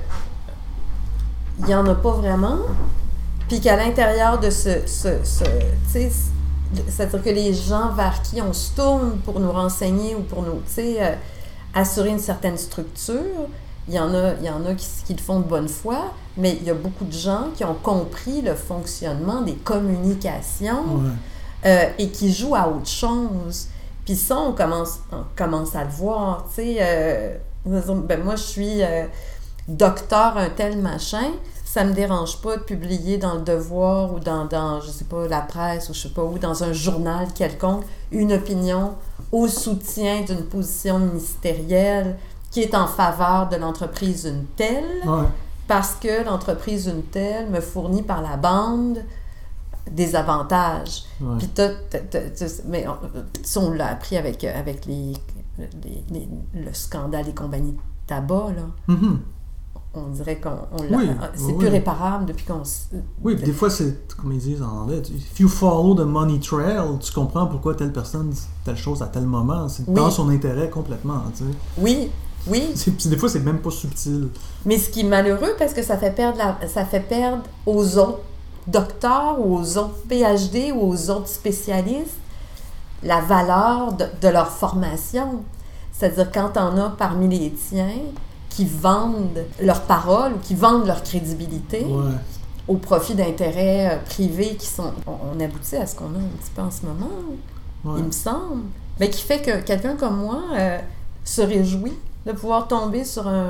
il n'y en a pas vraiment, puis qu'à l'intérieur de ce... ce, ce tu sais, c'est-à-dire que les gens vers qui on se tourne pour nous renseigner ou pour nous, tu sais, euh, assurer une certaine structure, il y en a, il y en a qui, qui le font de bonne foi, mais il y a beaucoup de gens qui ont compris le fonctionnement des communications ouais. euh, et qui jouent à autre chose. Puis ça, on commence, on commence à le voir, tu sais. Euh, ben moi, je suis euh, docteur un tel machin, ça me dérange pas de publier dans Le Devoir ou dans, dans, je sais pas, la presse ou je sais pas où, dans un journal quelconque, une opinion au soutien d'une position ministérielle qui est en faveur de l'entreprise une telle, ouais. parce que l'entreprise une telle me fournit par la bande des avantages. Ouais. Puis t'as, t'as, t'as, t'as, mais on, on l'a appris avec, avec les, les, les, le scandale des compagnies de tabac, là. Mm-hmm. On dirait qu'on on l'a... Oui, c'est oui. plus réparable depuis qu'on... Oui, puis des fois, c'est comme ils disent en anglais, if you follow the money trail, tu comprends pourquoi telle personne dit telle chose à tel moment. C'est oui. dans son intérêt complètement, tu sais. Oui, oui. C'est, des fois, c'est même pas subtil. Mais ce qui est malheureux, parce que ça fait perdre, la, ça fait perdre aux autres docteurs ou aux autres P H D ou aux autres spécialistes la valeur de, de leur formation. C'est-à-dire quand on a parmi les tiens qui vendent leurs paroles ou qui vendent leur crédibilité ouais. au profit d'intérêts euh, privés qui sont... On, on aboutit à ce qu'on a un petit peu en ce moment, ouais. il me semble. Mais qui fait que quelqu'un comme moi euh, se réjouit de pouvoir tomber sur un,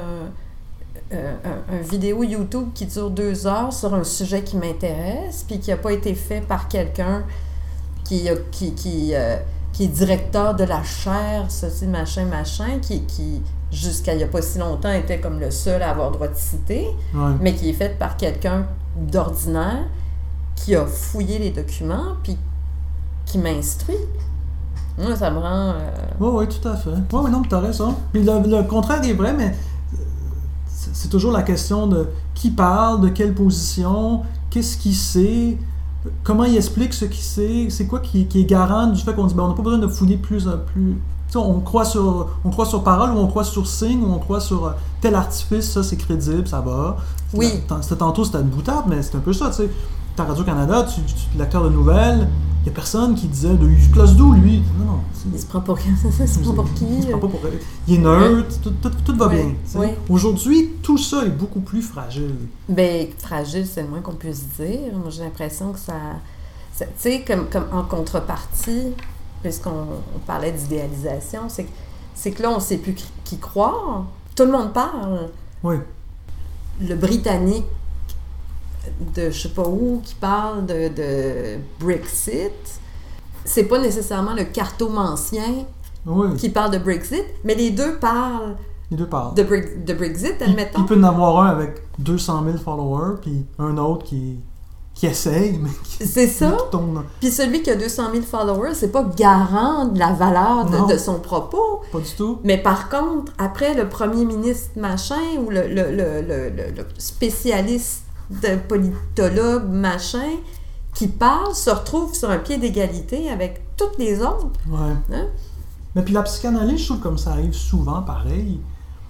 euh, un, un vidéo YouTube qui dure deux heures sur un sujet qui m'intéresse puis qui n'a pas été fait par quelqu'un qui, qui, qui, euh, qui est directeur de la chaire, ceci, machin, machin, qui... qui jusqu'à il n'y a pas si longtemps, était comme le seul à avoir droit de citer, ouais. mais qui est fait par quelqu'un d'ordinaire qui a fouillé les documents puis qui m'instruit. Moi, ça me rend... Euh... Oui, oui, tout à fait. Oui, oui, non, tu as raison. Puis le, le contraire est vrai, mais c'est, c'est toujours la question de qui parle, de quelle position, qu'est-ce qu'il sait, comment il explique ce qu'il sait, c'est quoi qui, qui est garant du fait qu'on dit ben, on n'a pas besoin de fouiller plus en plus... On croit, sur, on croit sur parole ou on croit sur signe ou on croit sur tel artifice, ça c'est crédible, ça va. Oui. C'était tantôt, c'était une boutade, mais c'est un peu ça, tu sais. T'as Radio-Canada, tu, tu, tu l'acteur de nouvelles, il y a personne qui disait de, il se place d'où lui? Non, non. Il se prend pour qui? Il se prend pour qui? Il se prend pas pour... Il est neutre, tout, tout, tout va oui. bien. Oui. Aujourd'hui, tout ça est beaucoup plus fragile. Bien, fragile, c'est le moins qu'on puisse dire. Moi, j'ai l'impression que ça... ça tu sais, comme, comme en contrepartie... puisqu'on on parlait d'idéalisation, c'est que, c'est que là, on ne sait plus qui croire. Tout le monde parle. Oui. Le Britannique de je sais pas où qui parle de, de Brexit, c'est pas nécessairement le cartomancien oui. qui parle de Brexit, mais les deux parlent Les deux parlent. de, Bre- de Brexit, Il, admettons. il peut en avoir un avec deux cent mille followers, puis un autre qui, qui essaye, mais qui, C'est ça. qui tombe. Puis celui qui a deux cent mille followers, c'est pas garant de la valeur Non. de, de son propos. Pas du tout. Mais par contre, après, le premier ministre machin ou le, le, le, le, le- le spécialiste de politologue machin qui parle se retrouve sur un pied d'égalité avec toutes les autres. Ouais. Hein? Mais puis la psychanalyse, je trouve comme ça arrive souvent, pareil,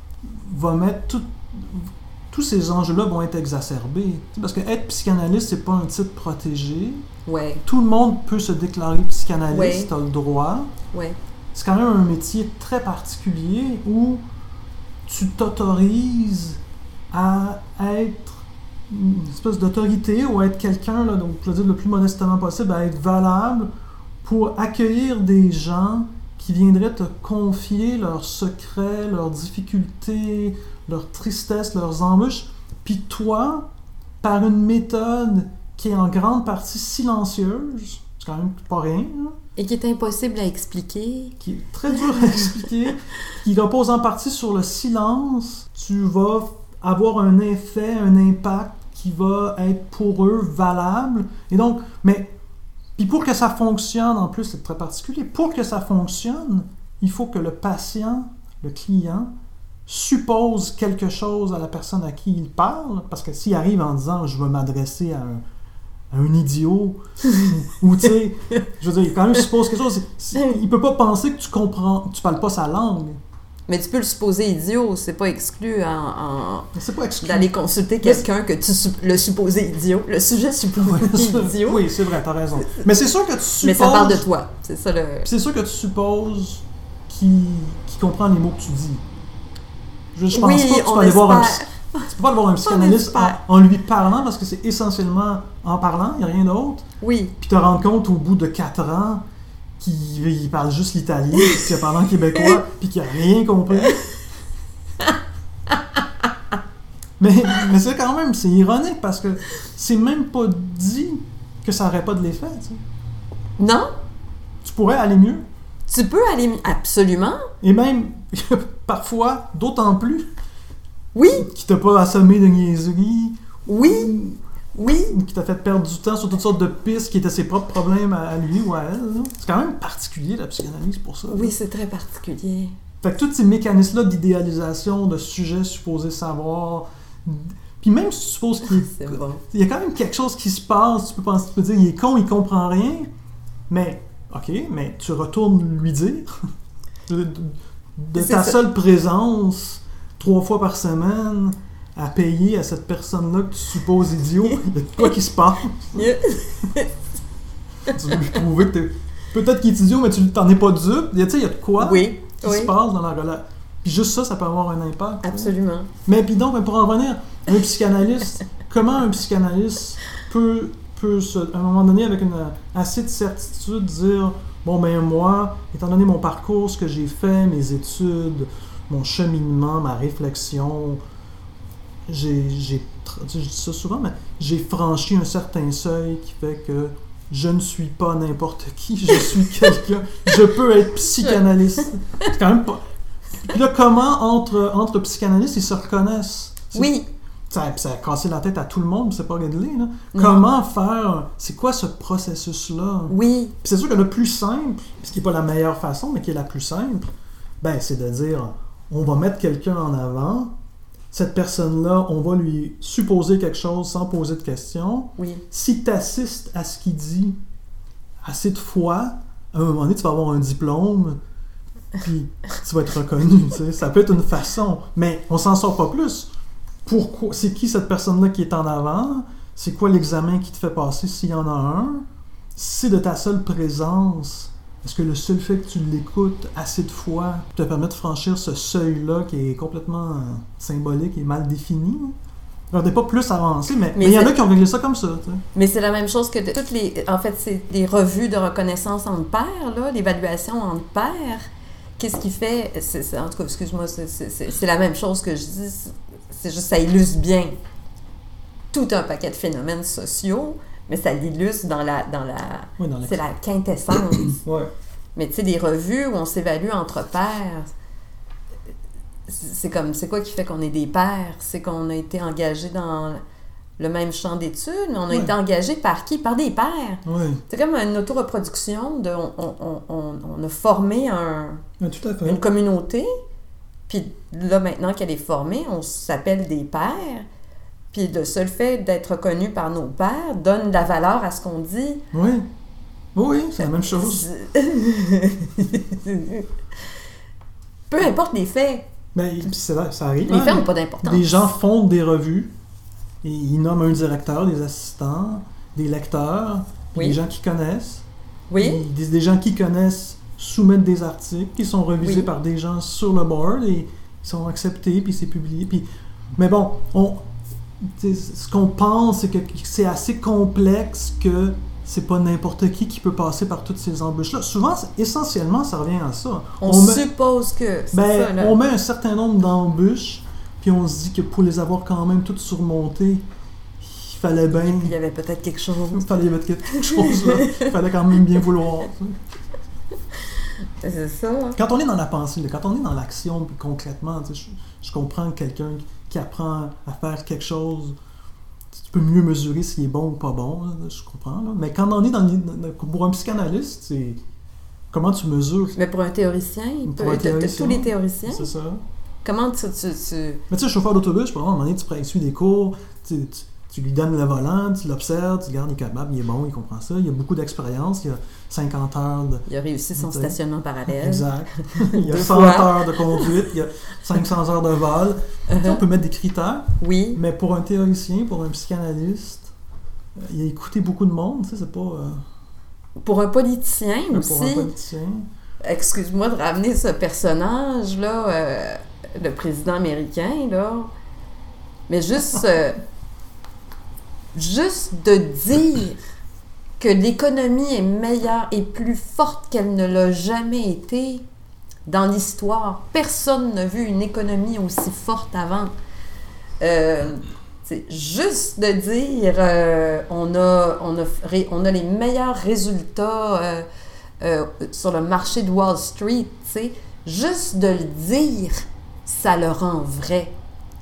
va mettre tout, tous ces enjeux-là vont être exacerbés. Tu sais, parce que être psychanalyste, c'est pas un titre protégé. Ouais, Tout le monde peut se déclarer psychanalyste, Ouais. t'as le droit. ouais. C'est quand même un métier très particulier où tu t'autorises à être une espèce d'autorité ou à être quelqu'un, là, donc je veux dire le plus modestement possible, à être valable pour accueillir des gens qui viendraient te confier leurs secrets, leurs difficultés, leurs tristesses, leurs embûches. Puis toi, par une méthode qui est en grande partie silencieuse, c'est quand même pas rien, là, Et qui est impossible à expliquer. qui est très dur à expliquer, qui repose en partie sur le silence, tu vas avoir un effet, un impact qui va être pour eux valable. Et donc, mais, puis pour que ça fonctionne, en plus c'est très particulier, pour que ça fonctionne, il faut que le patient, le client, suppose quelque chose à la personne à qui il parle, parce que s'il arrive en disant « je veux m'adresser à un, à un idiot », ou tu sais, je veux dire, il quand même suppose quelque chose, c'est- c'est- il peut pas penser que tu comprends, tu parles pas sa langue. Mais tu peux le supposer idiot, c'est pas exclu en, en- Mais c'est pas exclu. d'aller consulter quelqu'un que tu sup- le supposé idiot, le sujet supposé Ouais, ça- idiot. oui, c'est vrai, t'as raison. Mais c'est sûr que tu supposes... Mais ça parle de toi, c'est ça le... C'est sûr que tu supposes qu'il qu'il comprend les mots que tu dis. Je, je pense Oui, pas que tu on peux aller voir un, espère. psy- tu peux pas aller voir un psychanalyste espère. en, en lui parlant, parce que c'est essentiellement en parlant, il n'y a rien d'autre. Oui, Puis te rendre compte au bout de quatre ans qu'il il parle juste l'italien, puis qu'il parle en québécois, puis qu'il n'a rien compris. Mais, mais c'est quand même, c'est ironique, parce que c'est même pas dit que ça n'aurait pas de l'effet, tu sais. non, Tu pourrais aller mieux. tu peux aller... mi- Absolument, Et même, parfois, d'autant plus, oui, qui t'a pas assommé de niaiseries, oui, oui. ou qui t'a fait perdre du temps sur toutes sortes de pistes qui étaient ses propres problèmes à, à lui ou à elle. là. C'est quand même particulier, la psychanalyse, pour ça. Oui, c'est très particulier. Fait que tous ces mécanismes-là d'idéalisation, de sujets supposés savoir, puis même si tu supposes qu'il C'est bon. il y a quand même quelque chose qui se passe, tu peux penser, tu peux dire, il est con, il comprend rien, mais, ok, mais tu retournes lui dire, de, de- de C'est ta ça. seule présence, trois fois par semaine, à payer à cette personne-là que tu supposes idiot, il y a de quoi qui se passe. Yeah. Tu veux lui prouver que t'es... Peut-être qu'il est idiot, mais tu t'en es pas dupe. Il y a, tu sais, il y a de quoi Oui, qui oui, se passe dans la relation. Puis juste ça, ça peut avoir un impact. hein. absolument. Mais puis donc, pour en revenir, un psychanalyste, comment un psychanalyste peut, peut se, à un moment donné, avec une assez de certitude, dire bon ben moi, étant donné mon parcours, ce que j'ai fait, mes études, mon cheminement, ma réflexion, j'ai, j'ai tra- tu sais, je dis ça souvent, mais j'ai franchi un certain seuil qui fait que je ne suis pas n'importe qui, je suis quelqu'un, je peux être psychanalyste. C'est quand même pas... Puis là, comment entre, entre psychanalystes, ils se reconnaissent? C'est- Oui, Ça, ça a cassé la tête à tout le monde, c'est pas réglé, là. Non. Comment faire... C'est quoi ce processus-là? oui, Puis c'est sûr que le plus simple, ce qui n'est pas la meilleure façon, mais qui est la plus simple, ben c'est de dire, on va mettre quelqu'un en avant, cette personne-là, on va lui supposer quelque chose sans poser de questions. oui. Si tu assistes à ce qu'il dit assez de fois, à un moment donné, tu vas avoir un diplôme, puis tu vas être reconnu, tu sais. Ça peut être une façon, mais on s'en sort pas plus. Pourquoi? C'est qui cette personne-là qui est en avant? C'est quoi l'examen qui te fait passer s'il y en a un? Si de ta seule présence, est-ce que le seul fait que tu l'écoutes assez de fois te permet de franchir ce seuil-là qui est complètement euh, symbolique et mal défini? Alors, t'es pas plus avancé, mais Mais il y en c'est- a qui ont réglé ça comme ça, tu sais. Mais c'est la même chose que de- toutes les... En fait, c'est les revues de reconnaissance entre pairs, là, l'évaluation entre pairs. Qu'est-ce qui fait... c'est- c'est- en tout cas, excuse-moi, c'est, c'est- c'est- c'est la même chose que je dis. c'est- C'est juste ça illustre bien tout un paquet de phénomènes sociaux, mais ça l'illustre dans la... Dans la Oui, dans c'est la quintessence. Ouais. Mais tu sais, des revues où on s'évalue entre pairs, c'est comme, c'est quoi qui fait qu'on est des pairs? C'est qu'on a été engagés dans le même champ d'études, mais on a ouais. été engagés par qui? Par des pairs. Ouais. C'est comme une autoreproduction, de, on, on, on, on a formé un, ouais, tout à fait. une communauté, puis là, maintenant qu'elle est formée, on s'appelle des pairs, puis le seul fait d'être reconnu par nos pairs donne de la valeur à ce qu'on dit. Oui, oui, c'est la même chose. Peu importe les faits. Mais ça, ça arrive. Les hein? faits n'ont pas d'importance. Des gens fondent des revues et ils nomment un directeur, des assistants, des lecteurs, oui. des gens qui connaissent. Oui. Des, des gens qui connaissent soumettent des articles qui sont revisés oui. par des gens sur le board et ils sont acceptés puis c'est publié. Puis, mais bon, on, ce qu'on pense, c'est que c'est assez complexe que c'est pas n'importe qui qui peut passer par toutes ces embûches-là. Souvent, essentiellement, ça revient à ça. On, on met, suppose que c'est ben, ça, là. On met un certain nombre d'embûches, puis on se dit que pour les avoir quand même toutes surmontées, il fallait bien... Il y avait peut-être quelque chose. Il fallait peut-être quelque chose, là. Il fallait quand même bien vouloir. C'est ça. Quand on est dans la pensée, quand on est dans l'action, puis concrètement, je, je comprends que quelqu'un qui apprend à faire quelque chose... Tu peux mieux mesurer s'il est bon ou pas bon, là, je comprends. Là. Mais quand on est dans, dans pour un psychanalyste, c'est comment tu mesures? Mais pour un théoricien, il peut, un théoricien tous les théoriciens. C'est ça. Comment tu... tu, tu... Mais tu sais, chauffeur d'autobus, par exemple, à un moment donné, tu prends, suis des cours, tu, tu, tu lui donnes le volant, tu l'observes, tu regardes, il est capable, il est bon, il comprend ça, il a beaucoup d'expérience, il a cinquante heures de... Il a réussi son stationnement parallèle. Exact. Il a cent fois. heures de conduite, il a cinq cents heures de vol. Uh-huh. On peut mettre des critères. Oui. Mais pour un théoricien, pour un psychanalyste, euh, il a écouté beaucoup de monde, tu sais, c'est pas... Euh... Pour un politicien mais aussi... Pour un politicien... Excuse-moi de ramener ce personnage-là, euh, le président américain, là, mais juste... Euh, juste de dire que l'économie est meilleure et plus forte qu'elle ne l'a jamais été dans l'histoire. Personne n'a vu une économie aussi forte avant. Euh, c'est juste de dire euh, on a, on a, on a les meilleurs résultats euh, euh, sur le marché de Wall Street, tu sais. Juste de le dire, ça le rend vrai.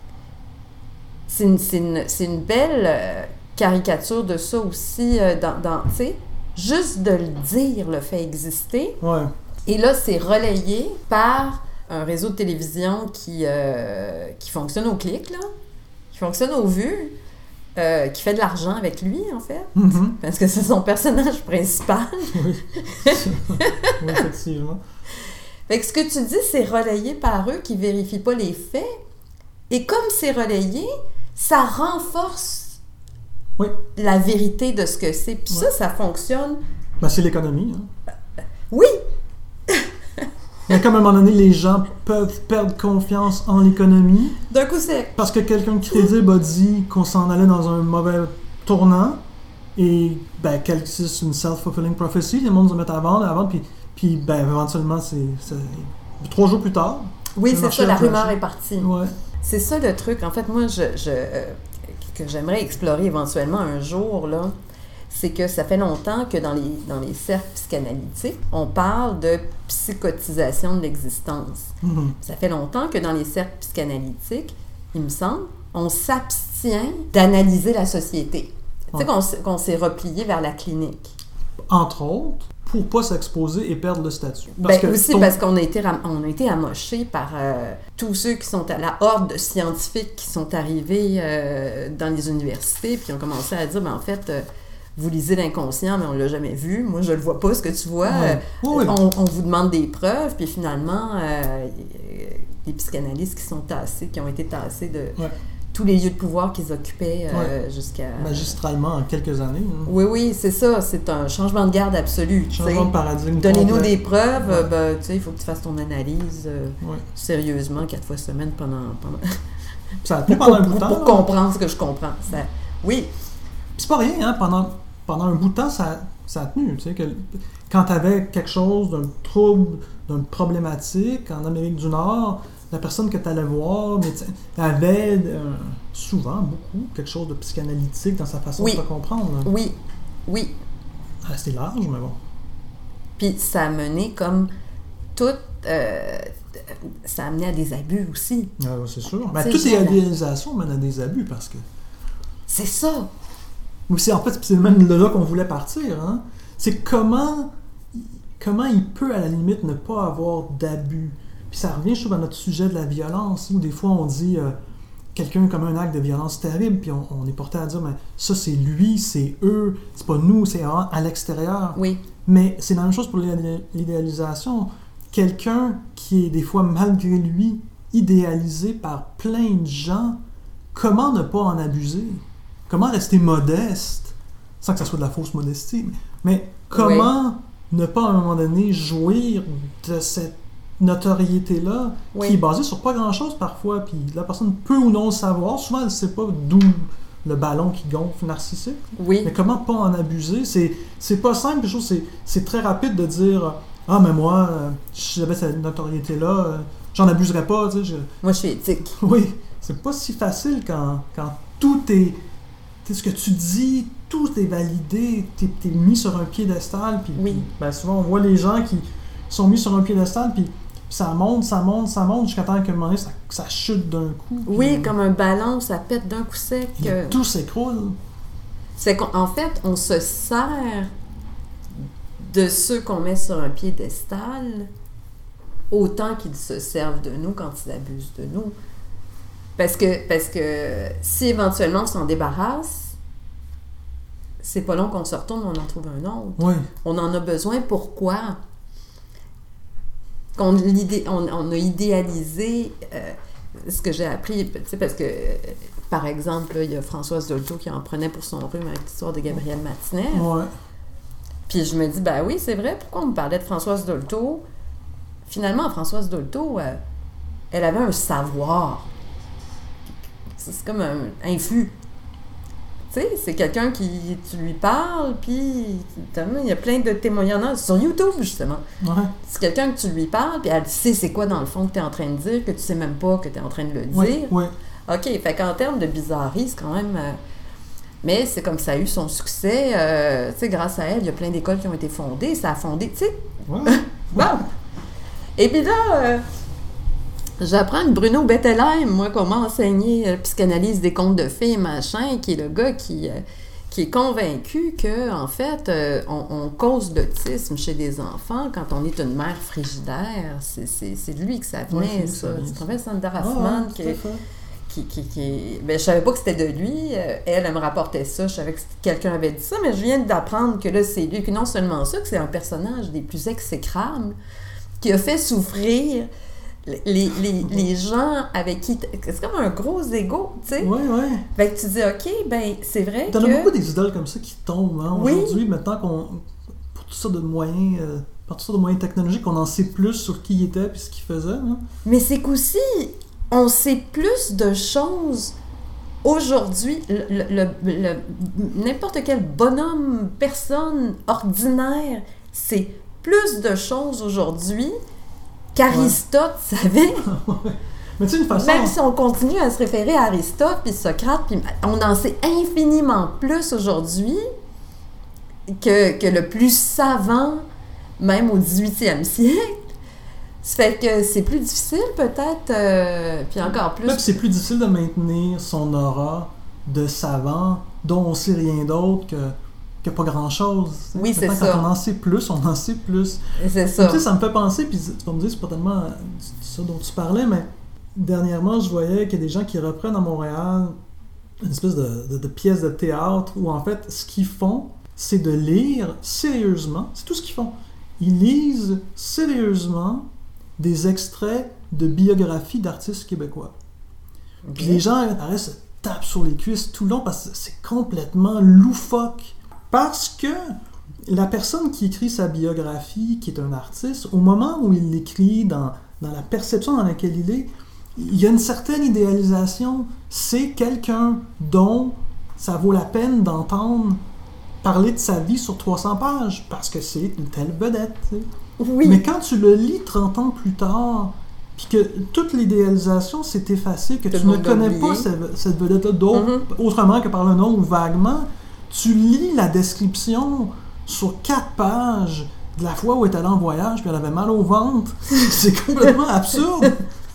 C'est une, c'est une, c'est une belle... Euh, caricature de ça aussi, euh, dans, dans tu sais, juste de le dire le fait exister. Ouais. Et là, c'est relayé par un réseau de télévision qui, euh, qui fonctionne au clic, là, qui fonctionne au vu, euh, qui fait de l'argent avec lui, en fait, mm-hmm. parce que c'est son personnage principal. Oui, oui, effectivement. Fait que ce que tu dis, c'est relayé par eux qui ne vérifient pas les faits. Et comme c'est relayé, ça renforce oui. la vérité de ce que c'est. Puis oui. ça, ça fonctionne. Ben, c'est l'économie. Hein. Oui! Mais comme à un moment donné, les gens peuvent perdre confiance en l'économie. D'un coup sec. Parce que quelqu'un de crédible a dit qu'on s'en allait dans un mauvais tournant. Et, ben, c'est une self-fulfilling prophecy. Les mondes se mettent à vendre, à vendre. Puis, puis ben, éventuellement, c'est, c'est trois jours plus tard. Oui, c'est ça, la rumeur est partie. Ouais. C'est ça le truc. En fait, moi, je... je euh, que j'aimerais explorer éventuellement un jour, là, c'est que ça fait longtemps que dans les, dans les cercles psychanalytiques, on parle de psychotisation de l'existence. Mm-hmm. Ça fait longtemps que dans les cercles psychanalytiques, il me semble, on s'abstient d'analyser la société. Ouais. Tu sais qu'on, qu'on s'est replié vers la clinique. Entre autres, pour pas s'exposer et perdre le statut. Parce ben que aussi ton... parce qu'on a été, ram... on a été amochés par euh, tous ceux qui sont à la horde de scientifiques qui sont arrivés euh, dans les universités puis ont commencé à dire, ben, en fait, euh, vous lisez l'inconscient, mais on l'a jamais vu. Moi, je le vois pas, ce que tu vois. Ouais. Euh, oui. on, on vous demande des preuves, puis finalement, euh, les psychanalystes qui sont tassés, qui ont été tassés de... Ouais. tous les lieux de pouvoir qu'ils occupaient euh, ouais. jusqu'à... Magistralement, en quelques années. Hein. Oui, oui, c'est ça. C'est un changement de garde absolu. Changement de paradigme. Donnez-nous complet. des preuves. Ouais. Euh, ben, tu sais, il faut que tu fasses ton analyse euh, ouais. sérieusement, quatre fois semaine pendant... pendant... Ça a tenu pendant pour, un bout de temps. Pour, pour comprendre ce que je comprends. Ça... Oui. Puis c'est pas rien, hein. Pendant, pendant un bout de temps, ça, ça a tenu. Tu sais, que quand tu avais quelque chose d'un trouble, d'une problématique en Amérique du Nord... La personne que tu allais voir avait euh, souvent, beaucoup, quelque chose de psychanalytique dans sa façon oui. de te comprendre. Là. Oui, oui. Ah, c'est large, mais bon. Puis ça a mené comme tout... Euh, ça a amené à des abus aussi. Ah, ouais, c'est sûr. Ben, C'est toute génial. idéalisation mène à des abus parce que... C'est ça! Oui, c'est, en fait, c'est même de là qu'on voulait partir. Hein? C'est comment, comment il peut, à la limite, ne pas avoir d'abus. Puis ça revient, je trouve, à notre sujet de la violence, où des fois on dit euh, quelqu'un comme un acte de violence terrible, puis on, on est porté à dire, mais ça c'est lui, c'est eux, c'est pas nous, c'est à, à l'extérieur. Oui. Mais c'est la même chose pour l'idé- l'idéalisation. Quelqu'un qui est des fois, malgré lui, idéalisé par plein de gens, comment ne pas en abuser? Comment rester modeste, sans que ça soit de la fausse modestie, mais comment oui. ne pas à un moment donné jouir de cette notoriété-là oui. qui est basée sur pas grand-chose parfois, puis la personne peut ou non le savoir, souvent elle ne sait pas d'où le ballon qui gonfle narcissique, oui. mais comment pas en abuser, c'est, c'est pas simple, je trouve, c'est, c'est très rapide de dire « Ah, mais moi, euh, si j'avais cette notoriété-là, euh, j'en abuserais pas, tu sais. Je... » Moi, je suis éthique. Oui, c'est pas si facile quand, quand tout est... ce que tu dis, tout est validé, t'es, t'es mis sur un piédestal, puis oui. ben souvent on voit les gens qui sont mis sur un piédestal, puis ça monte, ça monte, ça monte, jusqu'à temps qu'à un moment donné, ça, ça chute d'un coup. Oui, puis, comme un ballon, ça pète d'un coup sec. Euh, tout s'écroule. C'est qu'en fait, on se sert de ceux qu'on met sur un piédestal autant qu'ils se servent de nous quand ils abusent de nous. Parce que, parce que si éventuellement on s'en débarrasse, c'est pas long qu'on se retourne, on en trouve un autre. Oui. On en a besoin. Pourquoi? Qu'on l'idé, on, on a idéalisé euh, ce que j'ai appris, tu sais, parce que, euh, par exemple, là, il y a Françoise Dolto qui en prenait pour son rhume avec l'histoire de Gabrielle Martinez. Ouais. Puis je me dis, ben oui, c'est vrai, pourquoi on me parlait de Françoise Dolto? Finalement, Françoise Dolto, euh, elle avait un savoir. C'est comme un influx. Tu sais, c'est quelqu'un qui, tu lui parles, puis il y a plein de témoignages sur YouTube, justement. Ouais. C'est quelqu'un que tu lui parles, puis elle sait c'est quoi, dans le fond, que tu es en train de dire, que tu sais même pas que tu es en train de le dire. Oui, oui. OK, fait qu'en termes de bizarrerie, c'est quand même... Euh, mais c'est comme ça a eu son succès. Euh, tu sais, grâce à elle, il y a plein d'écoles qui ont été fondées. Ça a fondé, tu sais... Ouais. Bon! Et puis là... Euh, J'apprends que Bruno Bettelheim, moi, qu'on m'a enseigné la psychanalyse des contes de fées, machin, qui est le gars qui, euh, qui est convaincu que, en fait, euh, on, on cause l'autisme chez des enfants quand on est une mère frigidaire. C'est, c'est, c'est de lui que ça venait, ouais, ça. Du professeur Sandra Hoffman, oh, qui, qui, qui, qui... Ben, je savais pas que c'était de lui. Elle, elle me rapportait ça. Je savais que quelqu'un avait dit ça, mais je viens d'apprendre que là, c'est lui. Que non seulement ça, que c'est un personnage des plus exécrables qui a fait souffrir... Les, les, les gens avec qui... C'est comme un gros ego, tu sais. Oui, oui. Fait que tu dis, OK, ben c'est vrai T'en que... as beaucoup des idoles comme ça qui tombent, hein, oui. aujourd'hui, maintenant qu'on... Pour toutes sortes de moyens... Euh, par toutes sortes de moyens technologiques, on en sait plus sur qui il était et ce qu'il faisait. Hein. Mais c'est qu'aussi, on sait plus de choses aujourd'hui. Le, le, le, le, n'importe quel bonhomme, personne ordinaire, c'est plus de choses aujourd'hui... qu'Aristote ouais. savait. Mais tu sais, une façon... Même si on continue à se référer à Aristote puis Socrate, puis on en sait infiniment plus aujourd'hui que, que le plus savant, même au dix-huitième siècle. Ça fait que c'est plus difficile peut-être, euh, puis encore plus... Là, puis c'est plus difficile de maintenir son aura de savant dont on sait rien d'autre que... qu'il n'y a pas grand-chose. Oui, c'est quand ça. Quand on en sait plus, on en sait plus. C'est ça. Tu sais, ça me fait penser, puis tu vas me dire, c'est pas tellement ça dont tu parlais, mais dernièrement, je voyais qu'il y a des gens qui reprennent à Montréal une espèce de, de, de pièce de théâtre où, en fait, ce qu'ils font, c'est de lire sérieusement, c'est tout ce qu'ils font. Ils lisent sérieusement des extraits de biographies d'artistes québécois. Okay. Puis les gens, pareil, se tapent sur les cuisses tout le long parce que c'est complètement loufoque. Parce que la personne qui écrit sa biographie, qui est un artiste, au moment où il l'écrit, dans, dans la perception dans laquelle il est, il y a une certaine idéalisation. C'est quelqu'un dont ça vaut la peine d'entendre parler de sa vie sur trois cents pages, parce que c'est une telle vedette. T'sais. Oui. Mais quand tu le lis trente ans plus tard, puis que toute l'idéalisation s'est effacée, que Tout tu ne connais pas cette, cette vedette-là d'autre, mm-hmm. autrement que par le nom ou vaguement, tu lis la description sur quatre pages de la fois où elle est allée en voyage, puis elle avait mal au ventre. C'est complètement absurde.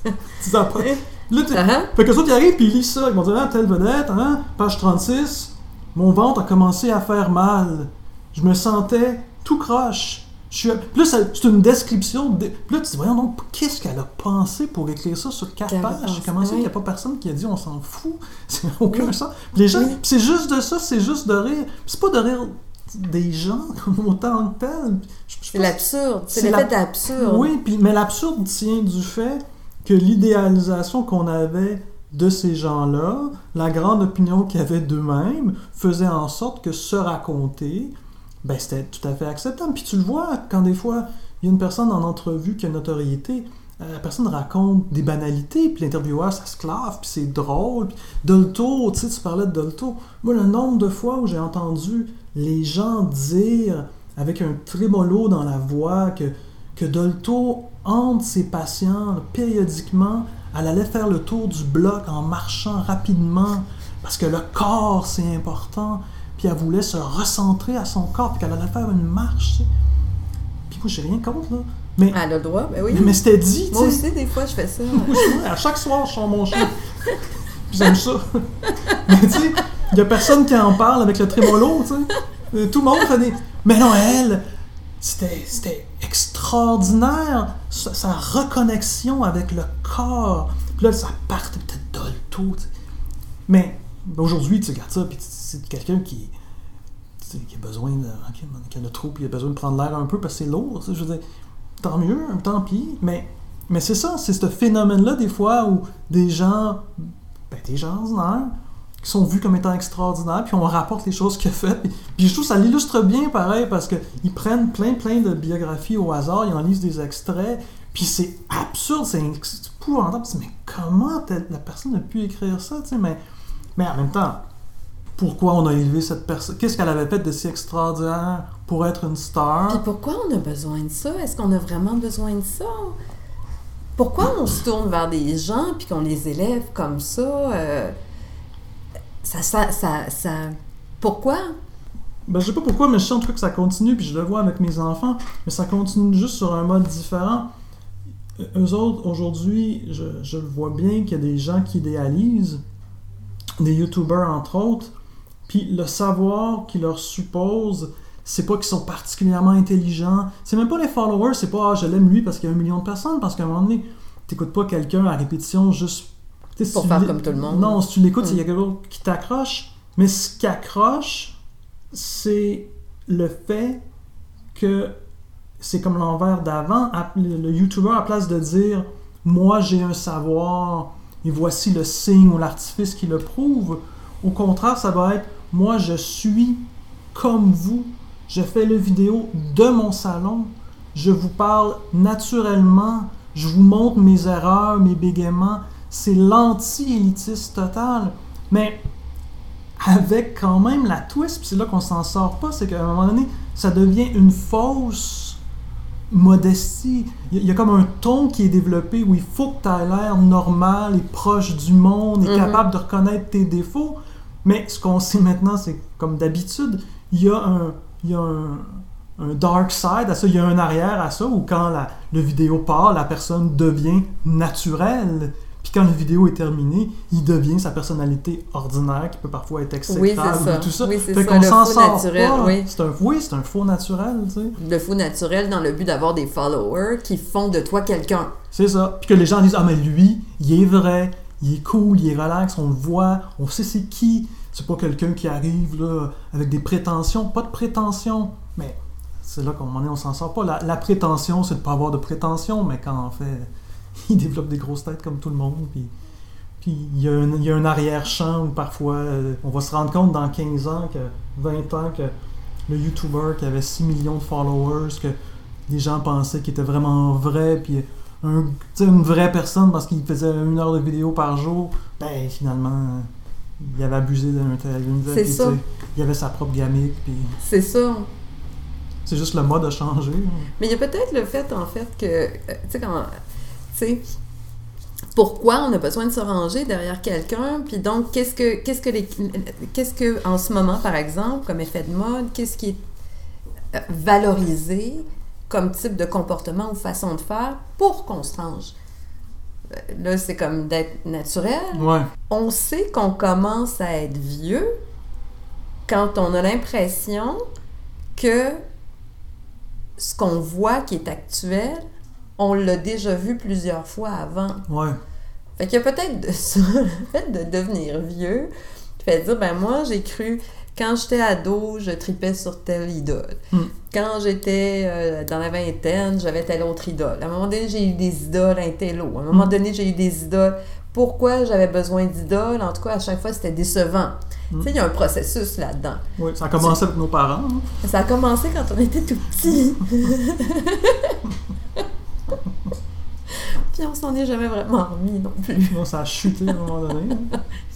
Ça pas... Là, tu... uh-huh. Fait que ça, ils arrivent, puis ils lisent ça. Ils vont dire, ah, telle vedette, hein, page trente-six, mon ventre a commencé à faire mal. Je me sentais tout croche. Je suis... Puis là, c'est une description. De... Puis là, tu dis, voyons donc, qu'est-ce qu'elle a pensé pour écrire ça sur quatre pages? Comment ça qu'il n'y a pas personne qui a dit, on s'en fout? C'est aucun oui. sens. Puis les gens, oui. c'est juste de ça, c'est juste de rire. Puis c'est pas de rire des gens autant que tel. C'est l'absurde. C'est, c'est l'effet la... d'absurde. Oui, puis, mais l'absurde tient du fait que l'idéalisation qu'on avait de ces gens-là, la grande opinion qu'ils avaient d'eux-mêmes, faisait en sorte que se raconter, ben c'était tout à fait acceptable. Puis tu le vois quand des fois, il y a une personne en entrevue qui a une notoriété, la personne raconte des banalités, puis l'intervieweur, ça se clave, puis c'est drôle. Puis Dolto, tu sais, tu parlais de Dolto. Moi, le nombre de fois où j'ai entendu les gens dire, avec un trémolo dans la voix, que, que Dolto hante ses patients périodiquement, elle allait faire le tour du bloc en marchant rapidement, parce que le corps, c'est important, puis elle voulait se recentrer à son corps, puis qu'elle allait faire une marche, tu sais. Puis moi, j'ai rien contre, là. Mais, elle a le droit, ben oui. Mais, mais c'était dit, tu sais. Moi aussi, des fois, je fais ça. À chaque soir, je sors mon chien. Puis j'aime ça. Mais tu sais, il y a personne qui en parle avec le trémolo, tu sais. Tout le monde fait des... Mais non, elle, c'était, c'était extraordinaire, sa, sa reconnexion avec le corps. Puis là, ça partait peut-être Dolto, tu sais. Mais aujourd'hui, tu regardes ça, puis c'est quelqu'un qui, qui a besoin de... qui a le trou, puis il a besoin de prendre l'air un peu, parce que c'est lourd, tu sais, je veux dire... Tant mieux, tant pis, mais, mais c'est ça, c'est ce phénomène-là, des fois, où des gens, ben, des gens ordinaires, qui sont vus comme étant extraordinaires, puis on rapporte les choses qu'il a faites, puis, puis je trouve que ça l'illustre bien, pareil, parce qu'ils prennent plein, plein de biographies au hasard, ils en lisent des extraits, puis c'est absurde, c'est épouvantable, mais comment la personne a pu écrire ça, tu sais, mais, mais en même temps, pourquoi on a élevé cette personne? Qu'est-ce qu'elle avait fait de si extraordinaire pour être une star? Puis pourquoi on a besoin de ça? Est-ce qu'on a vraiment besoin de ça? Pourquoi on se tourne vers des gens puis qu'on les élève comme ça? Euh, ça, ça, ça, ça... Pourquoi? Ben, je sais pas pourquoi, mais je sens que ça continue, puis je le vois avec mes enfants, mais ça continue juste sur un mode différent. Eux autres, aujourd'hui, je, je le vois bien qu'il y a des gens qui idéalisent, des YouTubers entre autres, puis le savoir qu'ils leur supposent, c'est pas qu'ils sont particulièrement intelligents. C'est même pas les followers, c'est pas « Ah, je l'aime lui parce qu'il y a un million de personnes », parce qu'à un moment donné, t'écoutes pas quelqu'un à répétition juste... Pour si faire comme tout le monde. Non, si tu l'écoutes, il mm. y a quelque chose qui t'accroche. Mais ce qui accroche, c'est le fait que c'est comme l'envers d'avant. Le YouTuber, à place de dire « Moi, j'ai un savoir, et voici le signe ou l'artifice qui le prouve », au contraire, ça va être « Moi, je suis comme vous. Je fais le vidéo de mon salon. Je vous parle naturellement. Je vous montre mes erreurs, mes bégaiements. » C'est l'anti-élitiste total. Mais avec quand même la twist, puis c'est là qu'on s'en sort pas, c'est qu'à un moment donné, ça devient une fausse modestie. Il y a comme un ton qui est développé où il faut que tu aies l'air normal et proche du monde et mm-hmm. capable de reconnaître tes défauts. Mais ce qu'on sait maintenant, c'est comme d'habitude, il y a un, il y a un, un dark side à ça, il y a un arrière à ça, où quand la, le vidéo part, la personne devient naturelle. Puis quand la vidéo est terminée, il devient sa personnalité ordinaire, qui peut parfois être exécrable, oui, c'est ça. Tout ça. Oui, c'est fait ça. qu'on le s'en faux sort naturel, pas. Oui. C'est un, oui, c'est un faux naturel, tu sais. Le faux naturel dans le but d'avoir des followers qui font de toi quelqu'un. C'est ça. Puis que les gens disent « Ah, mais lui, il est vrai, il est cool, il est relax, on le voit, on sait c'est qui. » C'est pas quelqu'un qui arrive là avec des prétentions. Pas de prétentions, mais c'est là qu'à un moment donné, on s'en sort pas. La, la prétention, c'est de pas avoir de prétention, mais quand en fait, il développe des grosses têtes comme tout le monde, puis... Puis il y, a un, il y a un arrière-champ où parfois euh, on va se rendre compte dans quinze ans, que vingt ans, que le YouTuber qui avait six millions de followers, que les gens pensaient qu'il était vraiment vrai, puis un, une vraie personne parce qu'il faisait une heure de vidéo par jour, ben finalement, il avait abusé d'un tel. C'est ça. Il avait sa propre gamique. Puis... C'est ça. C'est juste le mode a changé. Mais il y a peut-être le fait, en fait, que, tu sais, quand, tu sais, pourquoi on a besoin de se ranger derrière quelqu'un, puis donc qu'est-ce que qu'est-ce que les qu'est-ce que en ce moment par exemple comme effet de mode, qu'est-ce qui est valorisé, comme type de comportement ou façon de faire pour qu'on se range. Là, c'est comme d'être naturel. Ouais. On sait qu'on commence à être vieux quand on a l'impression que ce qu'on voit qui est actuel, on l'a déjà vu plusieurs fois avant. Ouais. Fait qu'il y a peut-être de ça, le fait de devenir vieux, fait dire, ben moi, j'ai cru, quand j'étais ado, je tripais sur telle idole. Mm. Quand j'étais euh, dans la vingtaine, j'avais telle autre idole. À un moment donné, j'ai eu des idoles intello. À un moment Mm. donné, j'ai eu des idoles. Pourquoi j'avais besoin d'idoles? En tout cas, à chaque fois, c'était décevant. Mm. Tu sais, il y a un processus là-dedans. Oui, ça a commencé avec nos parents. Hein? Ça a commencé quand on était tout petit. Puis on s'en est jamais vraiment remis non plus. Sinon, ça a chuté à un moment donné. Hein?